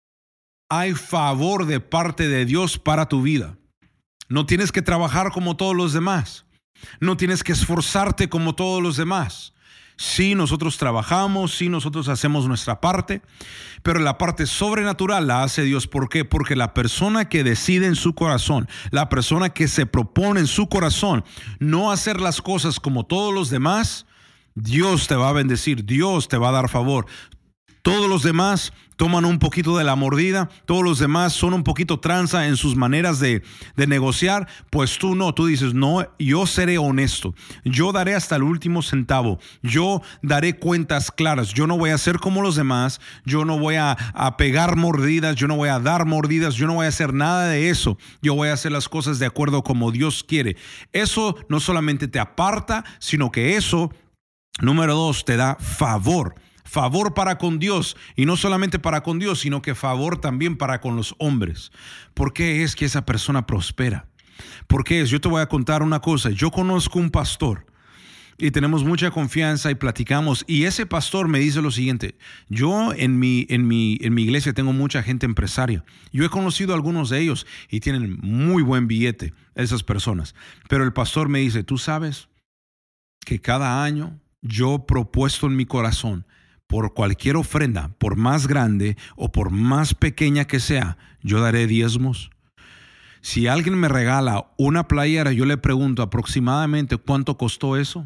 hay favor de parte de Dios para tu vida. No tienes que trabajar como todos los demás. No tienes que esforzarte como todos los demás. Sí, nosotros trabajamos, sí, nosotros hacemos nuestra parte, pero la parte sobrenatural la hace Dios. ¿Por qué? Porque la persona que decide en su corazón, la persona que se propone en su corazón no hacer las cosas como todos los demás, Dios te va a bendecir, Dios te va a dar favor. Todos los demás toman un poquito de la mordida, todos los demás son un poquito tranza en sus maneras de, de negociar, pues tú no, tú dices, no, yo seré honesto, yo daré hasta el último centavo, yo daré cuentas claras, yo no voy a ser como los demás, yo no voy a, a pegar mordidas, yo no voy a dar mordidas, yo no voy a hacer nada de eso, yo voy a hacer las cosas de acuerdo como Dios quiere. Eso no solamente te aparta, sino que eso, número dos, te da favor. Favor para con Dios, y no solamente para con Dios, sino que favor también para con los hombres. ¿Por qué es que esa persona prospera? ¿Por qué es? Yo te voy a contar una cosa. Yo conozco un pastor y tenemos mucha confianza y platicamos, y ese pastor me dice lo siguiente: yo en mi, en mi, en mi iglesia tengo mucha gente empresaria. Yo he conocido a algunos de ellos y tienen muy buen billete, esas personas. Pero el pastor me dice, tú sabes que cada año yo he propuesto en mi corazón, por cualquier ofrenda, por más grande o por más pequeña que sea, yo daré diezmos. Si alguien me regala una playera, yo le pregunto aproximadamente cuánto costó eso.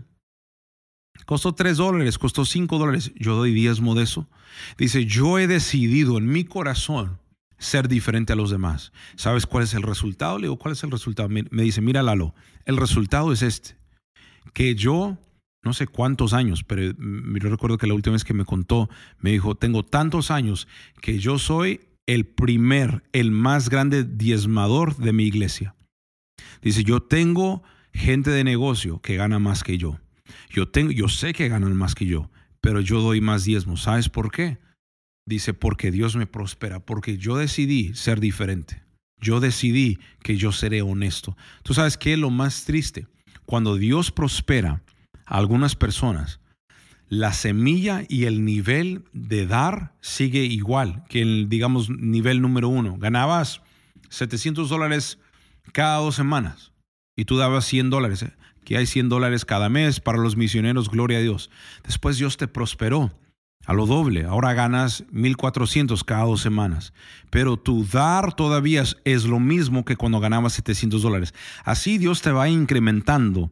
Costó tres dólares, costó cinco dólares. Yo doy diezmo de eso. Dice, yo he decidido en mi corazón ser diferente a los demás. ¿Sabes cuál es el resultado? Le digo, ¿cuál es el resultado? Me, me dice, mira, Lalo, el resultado es este, que yo... no sé cuántos años, pero yo recuerdo que la última vez que me contó, me dijo, tengo tantos años que yo soy el primer, el más grande diezmador de mi iglesia. Dice, yo tengo gente de negocio que gana más que yo. Yo, tengo, yo sé que ganan más que yo, pero yo doy más diezmos. ¿Sabes por qué? Dice, porque Dios me prospera, porque yo decidí ser diferente. Yo decidí que yo seré honesto. ¿Tú sabes qué es lo más triste? Cuando Dios prospera a algunas personas, la semilla y el nivel de dar sigue igual que el, digamos, nivel número uno. Ganabas setecientos dólares cada dos semanas y tú dabas cien dólares. Que hay cien dólares cada mes para los misioneros, gloria a Dios. Después Dios te prosperó a lo doble. Ahora ganas mil cuatrocientos cada dos semanas. Pero tu dar todavía es, es lo mismo que cuando ganabas setecientos dólares. Así Dios te va incrementando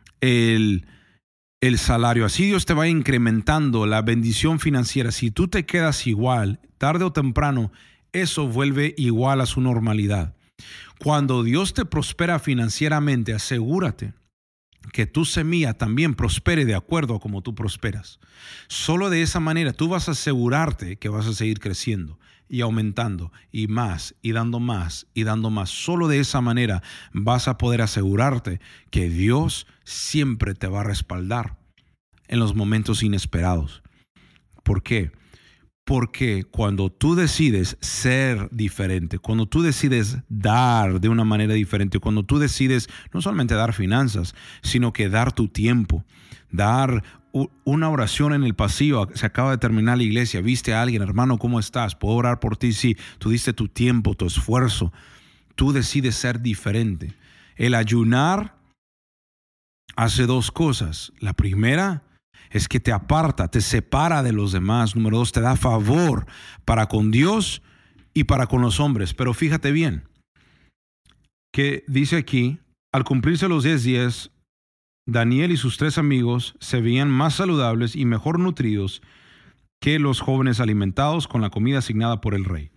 el... el salario, así Dios te va incrementando la bendición financiera. Si tú te quedas igual, tarde o temprano, eso vuelve igual a su normalidad. Cuando Dios te prospera financieramente, asegúrate que tu semilla también prospere de acuerdo a como tú prosperas. Solo de esa manera tú vas a asegurarte que vas a seguir creciendo y aumentando y más y dando más y dando más. Solo de esa manera vas a poder asegurarte que Dios siempre te va a respaldar en los momentos inesperados. ¿Por qué? Porque cuando tú decides ser diferente, cuando tú decides dar de una manera diferente, cuando tú decides no solamente dar finanzas, sino que dar tu tiempo, dar una oración en el pasillo, se acaba de terminar la iglesia, viste a alguien, hermano, ¿cómo estás? ¿Puedo orar por ti? Sí, tú diste tu tiempo, tu esfuerzo, tú decides ser diferente. El ayunar hace dos cosas. La primera es que te aparta, te separa de los demás. Número dos, te da favor para con Dios y para con los hombres. Pero fíjate bien, que dice aquí, al cumplirse los diez días, Daniel y sus tres amigos se veían más saludables y mejor nutridos que los jóvenes alimentados con la comida asignada por el rey.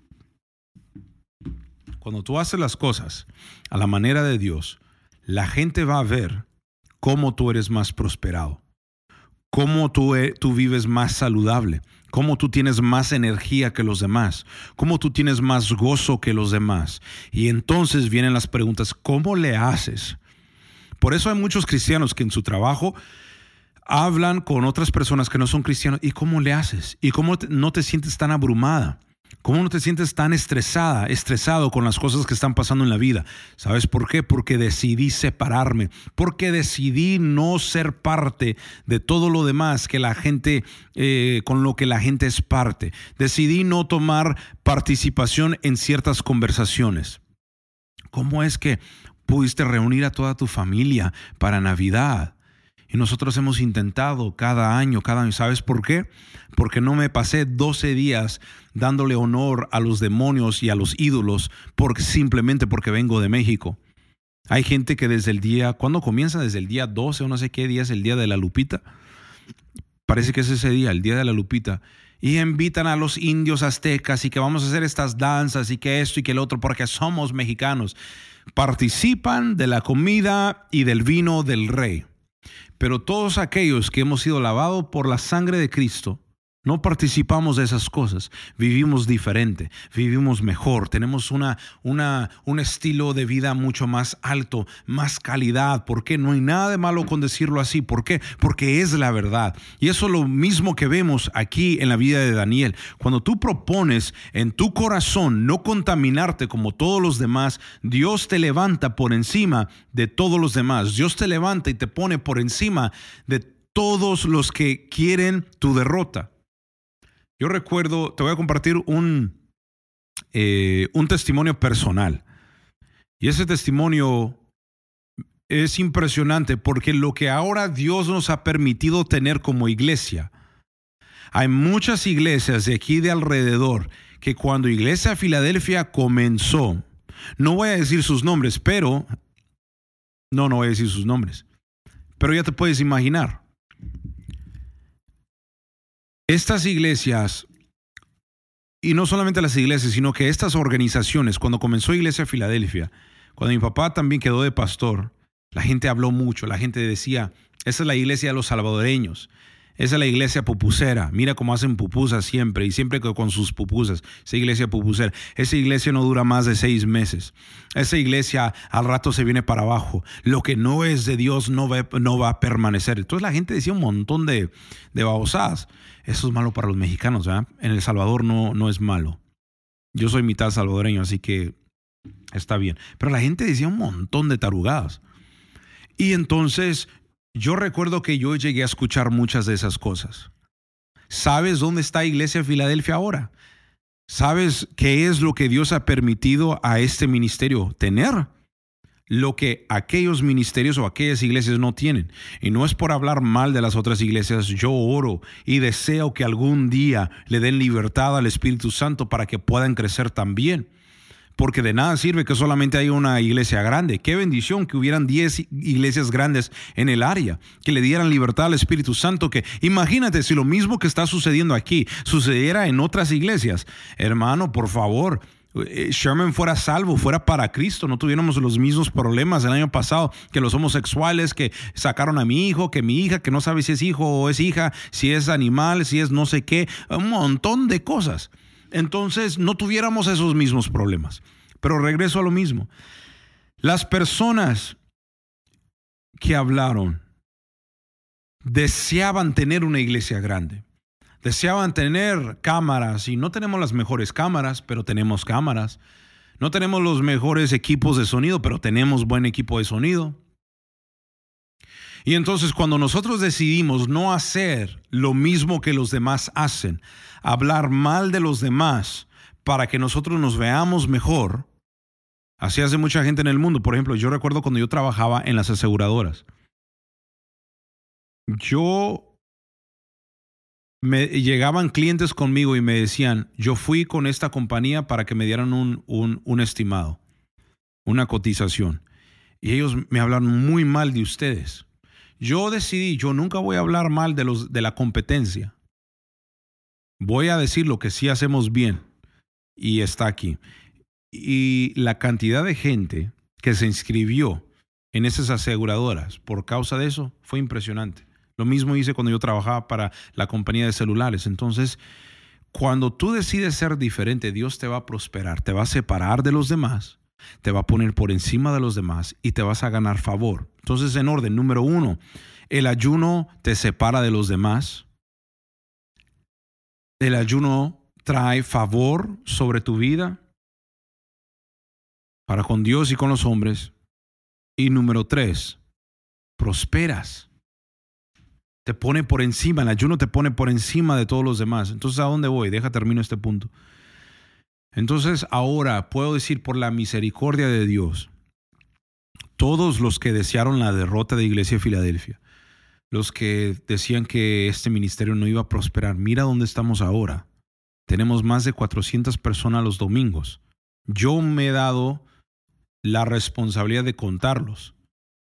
Cuando tú haces las cosas a la manera de Dios, la gente va a ver cómo tú eres más prosperado, cómo tú, tú vives más saludable, cómo tú tienes más energía que los demás, cómo tú tienes más gozo que los demás. Y entonces vienen las preguntas, ¿cómo le haces? Por eso hay muchos cristianos que en su trabajo hablan con otras personas que no son cristianos. ¿Y cómo le haces? ¿Y cómo te, no te sientes tan abrumada? ¿Cómo no te sientes tan estresada, estresado con las cosas que están pasando en la vida? ¿Sabes por qué? Porque decidí separarme, porque decidí no ser parte de todo lo demás que la gente, eh, con lo que la gente es parte. Decidí no tomar participación en ciertas conversaciones. ¿Cómo es que pudiste reunir a toda tu familia para Navidad? Y nosotros hemos intentado cada año, cada año. ¿Sabes por qué? Porque no me pasé doce días dándole honor a los demonios y a los ídolos porque, simplemente porque vengo de México. Hay gente que desde el día, ¿cuándo comienza? Desde el día doce o no sé qué día es el día de la Lupita. Parece que es ese día, el día de la Lupita. Y invitan a los indios aztecas y que vamos a hacer estas danzas y que esto y que el otro porque somos mexicanos. Participan de la comida y del vino del rey. Pero todos aquellos que hemos sido lavados por la sangre de Cristo, no participamos de esas cosas. Vivimos diferente, vivimos mejor, tenemos una, una, un estilo de vida mucho más alto, más calidad. ¿Por qué? No hay nada de malo con decirlo así. ¿Por qué? Porque es la verdad. Y eso es lo mismo que vemos aquí en la vida de Daniel. Cuando tú propones en tu corazón no contaminarte como todos los demás, Dios te levanta por encima de todos los demás. Dios te levanta y te pone por encima de todos los que quieren tu derrota. Yo recuerdo, te voy a compartir un, eh, un testimonio personal. Y ese testimonio es impresionante porque lo que ahora Dios nos ha permitido tener como iglesia. Hay muchas iglesias de aquí de alrededor que cuando Iglesia Filadelfia comenzó, no voy a decir sus nombres, pero, no, no voy a decir sus nombres, pero ya te puedes imaginar. Estas iglesias, y no solamente las iglesias, sino que estas organizaciones, cuando comenzó Iglesia Filadelfia, cuando mi papá también quedó de pastor, la gente habló mucho, la gente decía, esa es la iglesia de los salvadoreños, esa es la iglesia pupusera, mira cómo hacen pupusas siempre, y siempre con sus pupusas, esa iglesia pupusera, esa iglesia no dura más de seis meses, esa iglesia al rato se viene para abajo, lo que no es de Dios no va, no va a permanecer. Entonces la gente decía un montón de, de babosadas. Eso es malo para los mexicanos, ¿verdad? En El Salvador no, no es malo. Yo soy mitad salvadoreño, así que está bien. Pero la gente decía un montón de tarugadas. Y entonces yo recuerdo que yo llegué a escuchar muchas de esas cosas. ¿Sabes dónde está Iglesia Filadelfia ahora? ¿Sabes qué es lo que Dios ha permitido a este ministerio tener? Lo que aquellos ministerios o aquellas iglesias no tienen. Y no es por hablar mal de las otras iglesias. Yo oro y deseo que algún día le den libertad al Espíritu Santo para que puedan crecer también. Porque de nada sirve que solamente haya una iglesia grande. Qué bendición que hubieran diez iglesias grandes en el área, que le dieran libertad al Espíritu Santo. Que imagínate si lo mismo que está sucediendo aquí sucediera en otras iglesias. Hermano, por favor, Sherman fuera salvo, fuera para Cristo, no tuviéramos los mismos problemas el año pasado, que los homosexuales que sacaron a mi hijo, que mi hija, que no sabe si es hijo o es hija, si es animal, si es no sé qué, un montón de cosas. Entonces no tuviéramos esos mismos problemas. Pero regreso a lo mismo. Las personas que hablaron deseaban tener una iglesia grande. Deseaban tener cámaras y no tenemos las mejores cámaras, pero tenemos cámaras. No tenemos los mejores equipos de sonido, pero tenemos buen equipo de sonido. Y entonces cuando nosotros decidimos no hacer lo mismo que los demás hacen, hablar mal de los demás para que nosotros nos veamos mejor, así hace mucha gente en el mundo. Por ejemplo, yo recuerdo cuando yo trabajaba en las aseguradoras. Yo... Me llegaban clientes conmigo y me decían, yo fui con esta compañía para que me dieran un, un, un estimado, una cotización. Y ellos me hablaron muy mal de ustedes. Yo decidí, yo nunca voy a hablar mal de, los, de la competencia. Voy a decir lo que sí hacemos bien. Y está aquí. Y la cantidad de gente que se inscribió en esas aseguradoras por causa de eso fue impresionante. Lo mismo hice cuando yo trabajaba para la compañía de celulares. Entonces, cuando tú decides ser diferente, Dios te va a prosperar, te va a separar de los demás, te va a poner por encima de los demás y te vas a ganar favor. Entonces, en orden, número uno, el ayuno te separa de los demás. El ayuno trae favor sobre tu vida para con Dios y con los hombres. Y número tres, prosperas. Te pone por encima, el ayuno te pone por encima de todos los demás. Entonces, ¿a dónde voy? Deja termino este punto. Entonces, ahora puedo decir por la misericordia de Dios, todos los que desearon la derrota de Iglesia Filadelfia, los que decían que este ministerio no iba a prosperar. Mira dónde estamos ahora. Tenemos más de cuatrocientas personas los domingos. Yo me he dado la responsabilidad de contarlos,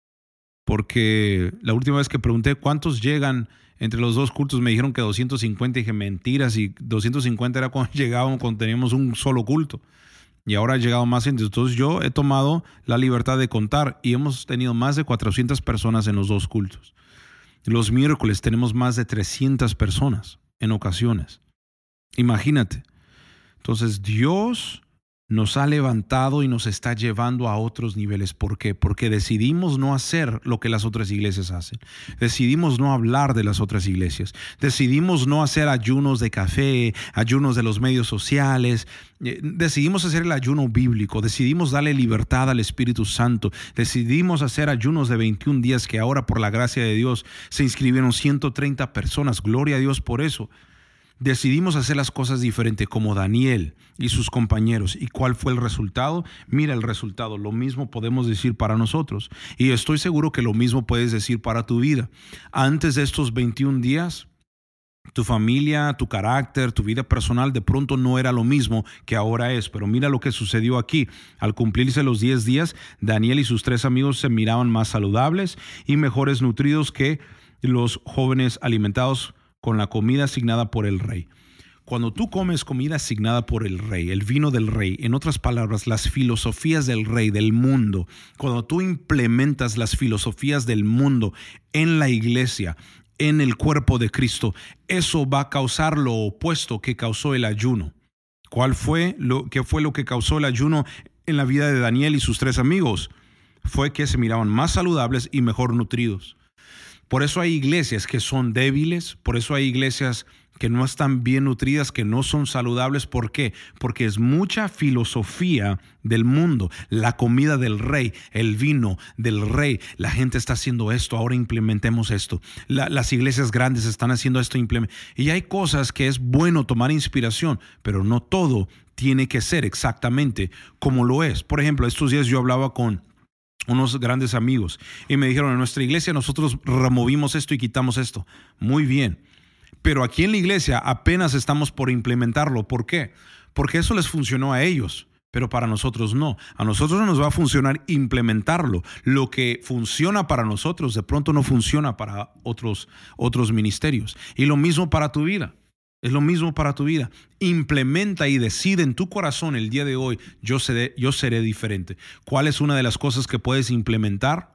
porque la última vez que pregunté cuántos llegan entre los dos cultos, me dijeron que doscientos cincuenta, y dije mentiras, y doscientos cincuenta era cuando llegábamos, cuando teníamos un solo culto, y ahora ha llegado más gente. Entonces yo he tomado la libertad de contar y hemos tenido más de cuatrocientas personas en los dos cultos. Los miércoles tenemos más de trescientas personas en ocasiones. Imagínate. Entonces Dios nos ha levantado y nos está llevando a otros niveles. ¿Por qué? Porque decidimos no hacer lo que las otras iglesias hacen. Decidimos no hablar de las otras iglesias. Decidimos no hacer ayunos de café, ayunos de los medios sociales. Decidimos hacer el ayuno bíblico. Decidimos darle libertad al Espíritu Santo. Decidimos hacer ayunos de veintiún días, que ahora por la gracia de Dios se inscribieron ciento treinta personas. Gloria a Dios por eso. Decidimos hacer las cosas diferente, como Daniel y sus compañeros. ¿Y cuál fue el resultado? Mira el resultado. Lo mismo podemos decir para nosotros. Y estoy seguro que lo mismo puedes decir para tu vida. Antes de estos veintiún días, tu familia, tu carácter, tu vida personal de pronto no era lo mismo que ahora es. Pero mira lo que sucedió aquí. Al cumplirse los diez días, Daniel y sus tres amigos se miraban más saludables y mejores nutridos que los jóvenes alimentados con la comida asignada por el rey. Cuando tú comes comida asignada por el rey, el vino del rey, en otras palabras, las filosofías del rey, del mundo, cuando tú implementas las filosofías del mundo en la iglesia, en el cuerpo de Cristo, eso va a causar lo opuesto que causó el ayuno. ¿Cuál fue lo, qué fue lo que causó el ayuno en la vida de Daniel y sus tres amigos? Fue que se miraban más saludables y mejor nutridos. Por eso hay iglesias que son débiles, por eso hay iglesias que no están bien nutridas, que no son saludables. ¿Por qué? Porque es mucha filosofía del mundo, la comida del rey, el vino del rey. La gente está haciendo esto, ahora implementemos esto. La, las iglesias grandes están haciendo esto. Y hay cosas que es bueno tomar inspiración, pero no todo tiene que ser exactamente como lo es. Por ejemplo, estos días yo hablaba con unos grandes amigos y me dijeron: en nuestra iglesia nosotros removimos esto y quitamos esto. Muy bien, pero aquí en la iglesia apenas estamos por implementarlo. ¿Por qué? Porque eso les funcionó a ellos, pero para nosotros no. A nosotros no nos va a funcionar implementarlo. Lo que funciona para nosotros de pronto no funciona para otros, otros ministerios. Y lo mismo para tu vida. Es lo mismo para tu vida. Implementa y decide en tu corazón el día de hoy: yo seré, yo seré diferente. ¿Cuál es una de las cosas que puedes implementar?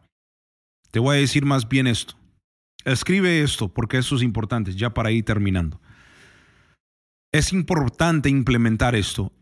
Te voy a decir más bien esto. Escribe esto, porque eso es importante, ya para ir terminando. Es importante implementar esto.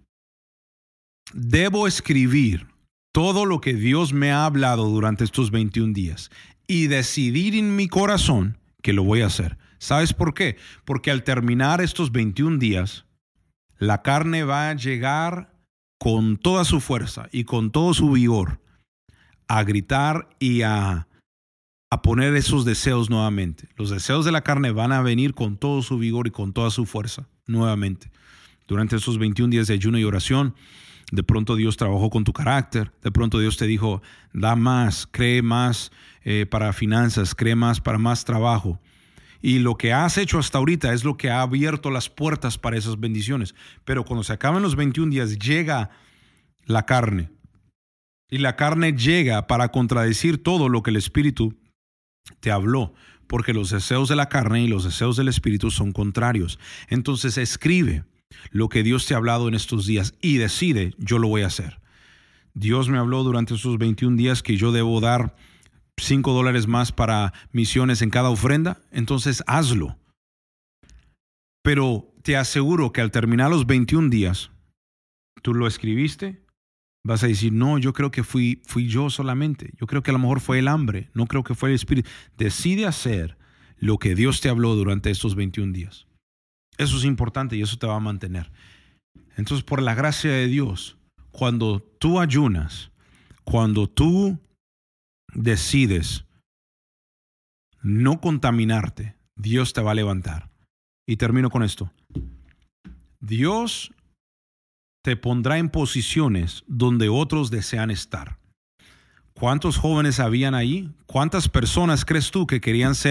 Debo escribir todo lo que Dios me ha hablado durante estos veintiún días y decidir en mi corazón que lo voy a hacer. ¿Sabes por qué? Porque al terminar estos veintiún días, la carne va a llegar con toda su fuerza y con todo su vigor a gritar y a, a poner esos deseos nuevamente. Los deseos de la carne van a venir con todo su vigor y con toda su fuerza nuevamente. Durante estos veintiún días de ayuno y oración, de pronto Dios trabajó con tu carácter. De pronto Dios te dijo: da más, cree más eh, para finanzas, cree más para más trabajo. Y lo que has hecho hasta ahorita es lo que ha abierto las puertas para esas bendiciones. Pero cuando se acaban los veintiún días, llega la carne. Y la carne llega para contradecir todo lo que el Espíritu te habló. Porque los deseos de la carne y los deseos del Espíritu son contrarios. Entonces escribe lo que Dios te ha hablado en estos días y decide: yo lo voy a hacer. Dios me habló durante estos veintiún días que yo debo dar cinco dólares más para misiones en cada ofrenda. Entonces hazlo. Pero te aseguro que al terminar los veintiún días, tú lo escribiste, vas a decir: no, yo creo que fui, fui yo solamente. Yo creo que a lo mejor fue el hambre. No creo que fue el Espíritu. Decide hacer lo que Dios te habló durante estos veintiún días. Eso es importante y eso te va a mantener. Entonces, por la gracia de Dios, cuando tú ayunas, cuando tú decides no contaminarte, Dios te va a levantar. Y termino con esto. Dios te pondrá en posiciones donde otros desean estar. ¿Cuántos jóvenes habían ahí? ¿Cuántas personas crees tú que querían ser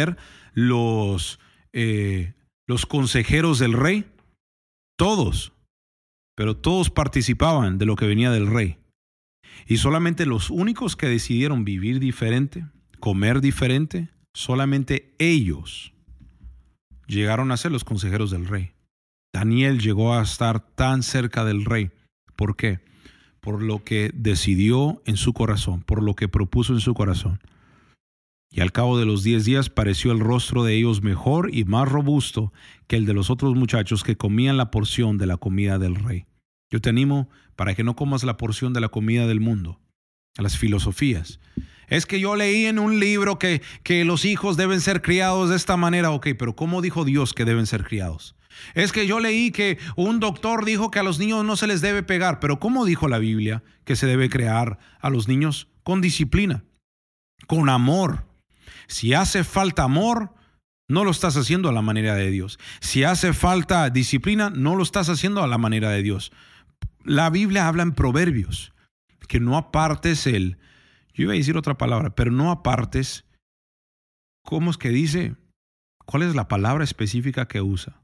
los, eh, los consejeros del rey? Todos, pero todos participaban de lo que venía del rey. Y solamente los únicos que decidieron vivir diferente, comer diferente, solamente ellos llegaron a ser los consejeros del rey. Daniel llegó a estar tan cerca del rey. ¿Por qué? Por lo que decidió en su corazón, por lo que propuso en su corazón. Y al cabo de los diez días pareció el rostro de ellos mejor y más robusto que el de los otros muchachos que comían la porción de la comida del rey. Yo te animo para que no comas la porción de la comida del mundo, a las filosofías. Es que yo leí en un libro que, que los hijos deben ser criados de esta manera. Ok, pero ¿cómo dijo Dios que deben ser criados? Es que yo leí que un doctor dijo que a los niños no se les debe pegar. Pero ¿cómo dijo la Biblia que se debe crear a los niños? Con disciplina, con amor. Si hace falta amor, no lo estás haciendo a la manera de Dios. Si hace falta disciplina, no lo estás haciendo a la manera de Dios. La Biblia habla en Proverbios que no apartes el, yo iba a decir otra palabra, pero no apartes, ¿cómo es que dice? ¿Cuál es la palabra específica que usa?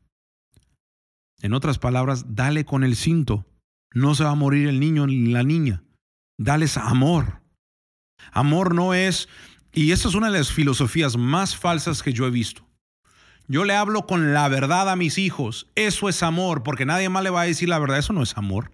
En otras palabras, dale con el cinto. No se va a morir el niño ni la niña. Dales amor. Amor no es, y esta es una de las filosofías más falsas que yo he visto. Yo le hablo con la verdad a mis hijos. Eso es amor, porque nadie más le va a decir la verdad. Eso no es amor.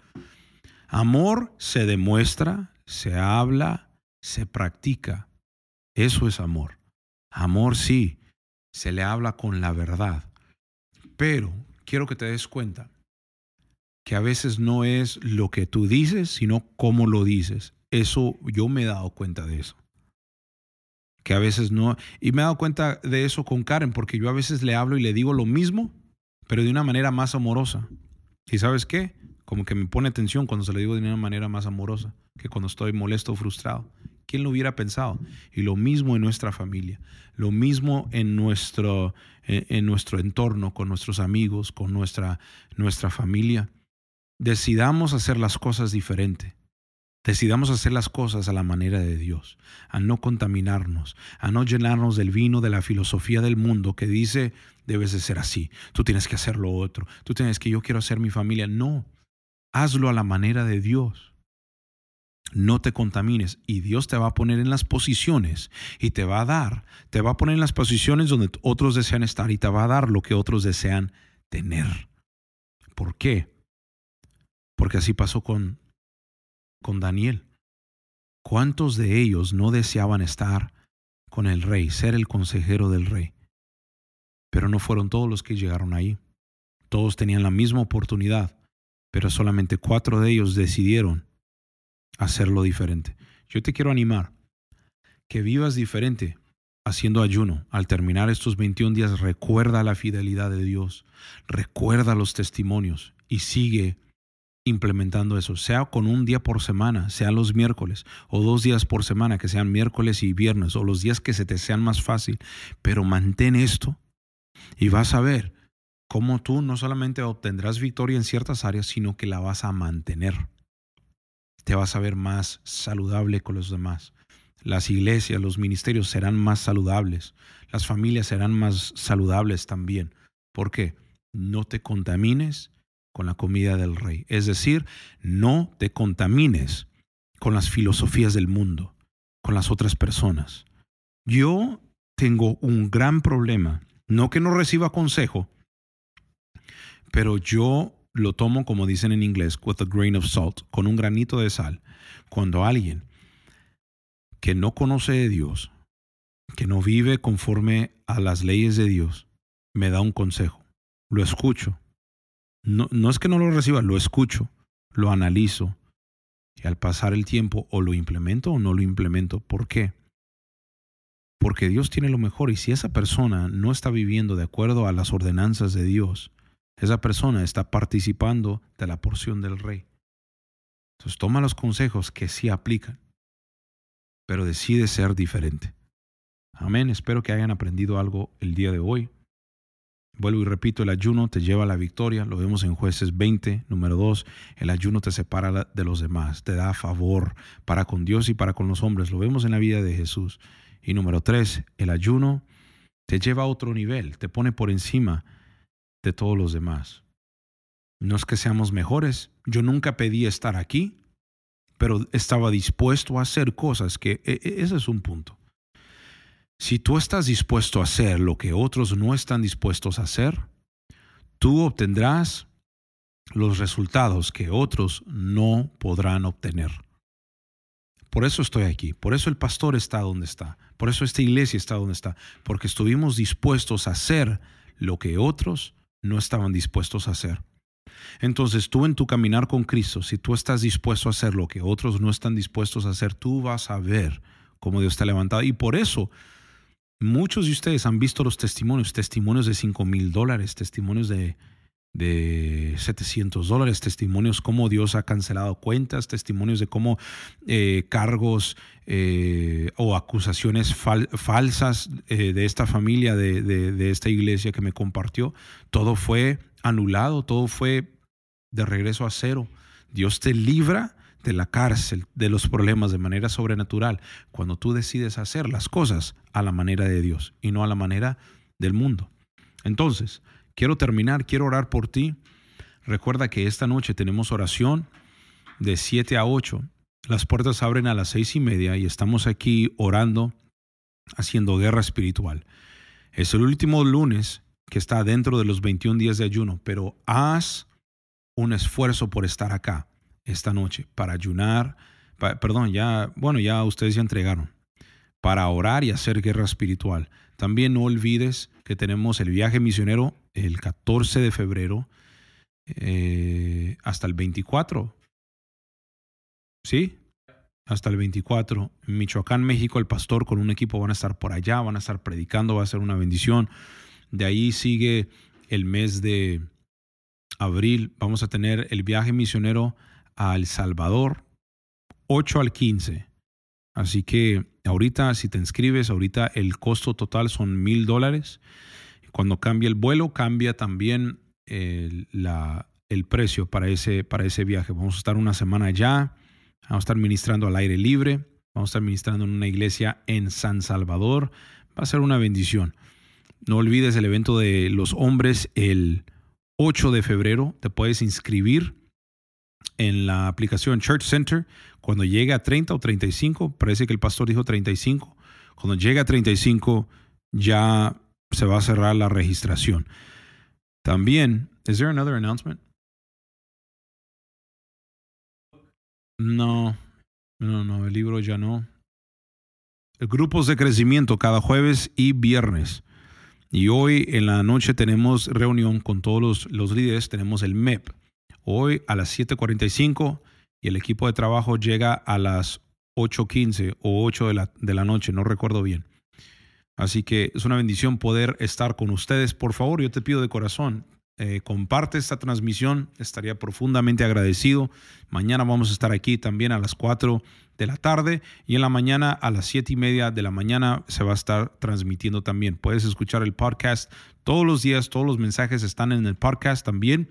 Amor se demuestra, se habla, se practica. Eso es amor. Amor sí, se le habla con la verdad. Pero quiero que te des cuenta que a veces no es lo que tú dices, sino cómo lo dices. Eso, yo me he dado cuenta de eso. Que a veces no, y me he dado cuenta de eso con Karen, porque yo a veces le hablo y le digo lo mismo, pero de una manera más amorosa. ¿Y sabes qué? Como que me pone tensión cuando se le digo de una manera más amorosa que cuando estoy molesto o frustrado. ¿Quién lo hubiera pensado? Y lo mismo en nuestra familia, lo mismo en nuestro, en, en nuestro entorno, con nuestros amigos, con nuestra, nuestra familia. Decidamos hacer las cosas diferente. Decidamos hacer las cosas a la manera de Dios, a no contaminarnos, a no llenarnos del vino de la filosofía del mundo que dice, debes de ser así, tú tienes que hacer lo otro, tú tienes que, yo quiero hacer mi familia. No, hazlo a la manera de Dios. No te contamines y Dios te va a poner en las posiciones y te va a dar, te va a poner en las posiciones donde otros desean estar y te va a dar lo que otros desean tener. ¿Por qué? Porque así pasó con con Daniel. ¿Cuántos de ellos no deseaban estar con el rey, ser el consejero del rey? Pero no fueron todos los que llegaron ahí. Todos tenían la misma oportunidad, pero solamente cuatro de ellos decidieron hacerlo diferente. Yo te quiero animar que vivas diferente haciendo ayuno. Al terminar estos veintiún días, recuerda la fidelidad de Dios, recuerda los testimonios y sigue implementando eso, sea con un día por semana, sea los miércoles, o dos días por semana, que sean miércoles y viernes, o los días que se te sean más fácil, pero mantén esto y vas a ver cómo tú no solamente obtendrás victoria en ciertas áreas, sino que la vas a mantener. Te vas a ver más saludable con los demás. Las iglesias, los ministerios serán más saludables, las familias serán más saludables también. ¿Por qué? No te contamines con la comida del rey. Es decir, no te contamines con las filosofías del mundo, con las otras personas. Yo tengo un gran problema, no que no reciba consejo, pero yo lo tomo, como dicen en inglés, with a grain of salt, con un granito de sal. Cuando alguien que no conoce de Dios, que no vive conforme a las leyes de Dios, me da un consejo, lo escucho. No, no es que no lo reciba, lo escucho, lo analizo y al pasar el tiempo o lo implemento o no lo implemento. ¿Por qué? Porque Dios tiene lo mejor y si esa persona no está viviendo de acuerdo a las ordenanzas de Dios, esa persona está participando de la porción del rey. Entonces toma los consejos que sí aplican, pero decide ser diferente. Amén. Espero que hayan aprendido algo el día de hoy. Vuelvo y repito, el ayuno te lleva a la victoria. Lo vemos en Jueces veinte, número dos. El ayuno te separa de los demás, te da favor para con Dios y para con los hombres. Lo vemos en la vida de Jesús. Y número tres, el ayuno te lleva a otro nivel, te pone por encima de todos los demás. No es que seamos mejores. Yo nunca pedí estar aquí, pero estaba dispuesto a hacer cosas que ese es un punto. Si tú estás dispuesto a hacer lo que otros no están dispuestos a hacer, tú obtendrás los resultados que otros no podrán obtener. Por eso estoy aquí, por eso el pastor está donde está, por eso esta iglesia está donde está, porque estuvimos dispuestos a hacer lo que otros no estaban dispuestos a hacer. Entonces tú en tu caminar con Cristo, si tú estás dispuesto a hacer lo que otros no están dispuestos a hacer, tú vas a ver cómo Dios te ha levantado. Y por eso muchos de ustedes han visto los testimonios, testimonios de cinco mil dólares, testimonios de, de setecientos dólares, testimonios cómo Dios ha cancelado cuentas, testimonios de cómo eh, cargos eh, o acusaciones fal, falsas eh, de esta familia, de, de, de esta iglesia que me compartió, todo fue anulado, todo fue de regreso a cero. Dios te libra de la cárcel, de los problemas de manera sobrenatural, cuando tú decides hacer las cosas a la manera de Dios y no a la manera del mundo. Entonces, quiero terminar, quiero orar por ti. Recuerda que esta noche tenemos oración de siete a ocho. Las puertas abren a las seis y media y estamos aquí orando, haciendo guerra espiritual. Es el último lunes que está dentro de los veintiún días de ayuno, pero haz un esfuerzo por estar acá esta noche para ayunar, pa, perdón, ya, bueno, ya ustedes ya entregaron, para orar y hacer guerra espiritual. También no olvides que tenemos el viaje misionero el catorce de febrero eh, hasta el veinticuatro. ¿Sí? Hasta el veinticuatro. En Michoacán, México, el pastor con un equipo van a estar por allá, van a estar predicando, va a ser una bendición. De ahí sigue el mes de abril. Vamos a tener el viaje misionero a El Salvador, ocho al quince. Así que ahorita, si te inscribes, ahorita el costo total son mil dólares. Cuando cambie el vuelo, cambia también el, la, el precio para ese, para ese viaje. Vamos a estar una semana allá, vamos a estar ministrando al aire libre, vamos a estar ministrando en una iglesia en San Salvador. Va a ser una bendición. No olvides el evento de los hombres el ocho de febrero. Te puedes inscribir en la aplicación Church Center. Cuando llegue a treinta o treinta y cinco, parece que el pastor dijo treinta y cinco. Cuando llegue a treinta y cinco ya se va a cerrar la registración. También, ¿is there another announcement? No, no, no, el libro ya no. Grupos de crecimiento cada jueves y viernes. Y hoy en la noche tenemos reunión con todos los, los líderes, tenemos el M E P. Hoy a las siete cuarenta y cinco y el equipo de trabajo llega a las ocho quince o ocho de la, de la noche, no recuerdo bien. Así que es una bendición poder estar con ustedes. Por favor, yo te pido de corazón, eh, comparte esta transmisión, estaría profundamente agradecido. Mañana vamos a estar aquí también a las cuatro de la tarde y en la mañana a las siete y media de la mañana se va a estar transmitiendo también. Puedes escuchar el podcast todos los días, todos los mensajes están en el podcast también.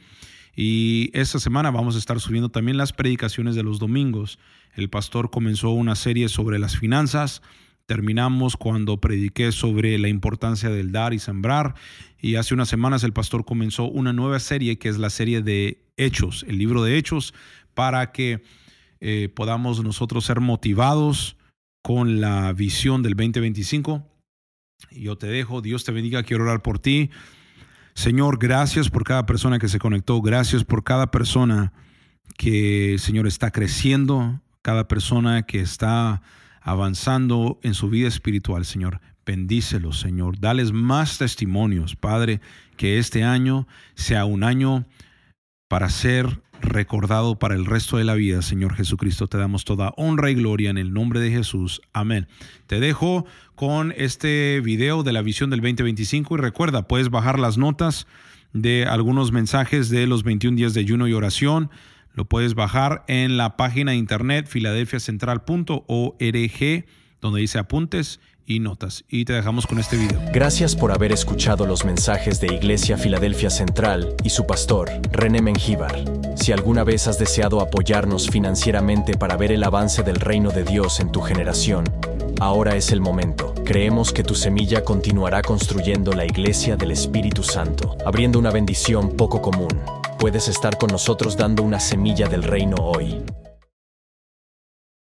Y esta semana vamos a estar subiendo también las predicaciones de los domingos. El pastor comenzó una serie sobre las finanzas. Terminamos cuando prediqué sobre la importancia del dar y sembrar. Y hace unas semanas el pastor comenzó una nueva serie que es la serie de Hechos, el libro de Hechos, para que eh, podamos nosotros ser motivados con la visión del veinte veinticinco. Y yo te dejo, Dios te bendiga, quiero orar por ti. Señor, gracias por cada persona que se conectó, gracias por cada persona que, Señor, está creciendo, cada persona que está avanzando en su vida espiritual, Señor. Bendícelos, Señor. Dales más testimonios, Padre, que este año sea un año para ser recordado para el resto de la vida, Señor Jesucristo. Te damos toda honra y gloria en el nombre de Jesús. Amén. Te dejo con este video de la visión del veinte veinticinco y recuerda, puedes bajar las notas de algunos mensajes de los veintiún días de ayuno y oración. Lo puedes bajar en la página de internet filadelfia central punto org, donde dice apuntes y notas. Y te dejamos con este video. Gracias por haber escuchado los mensajes de Iglesia Filadelfia Central y su pastor, René Mengíbar. Si alguna vez has deseado apoyarnos financieramente para ver el avance del reino de Dios en tu generación, ahora es el momento. Creemos que tu semilla continuará construyendo la iglesia del Espíritu Santo, abriendo una bendición poco común. Puedes estar con nosotros dando una semilla del reino hoy.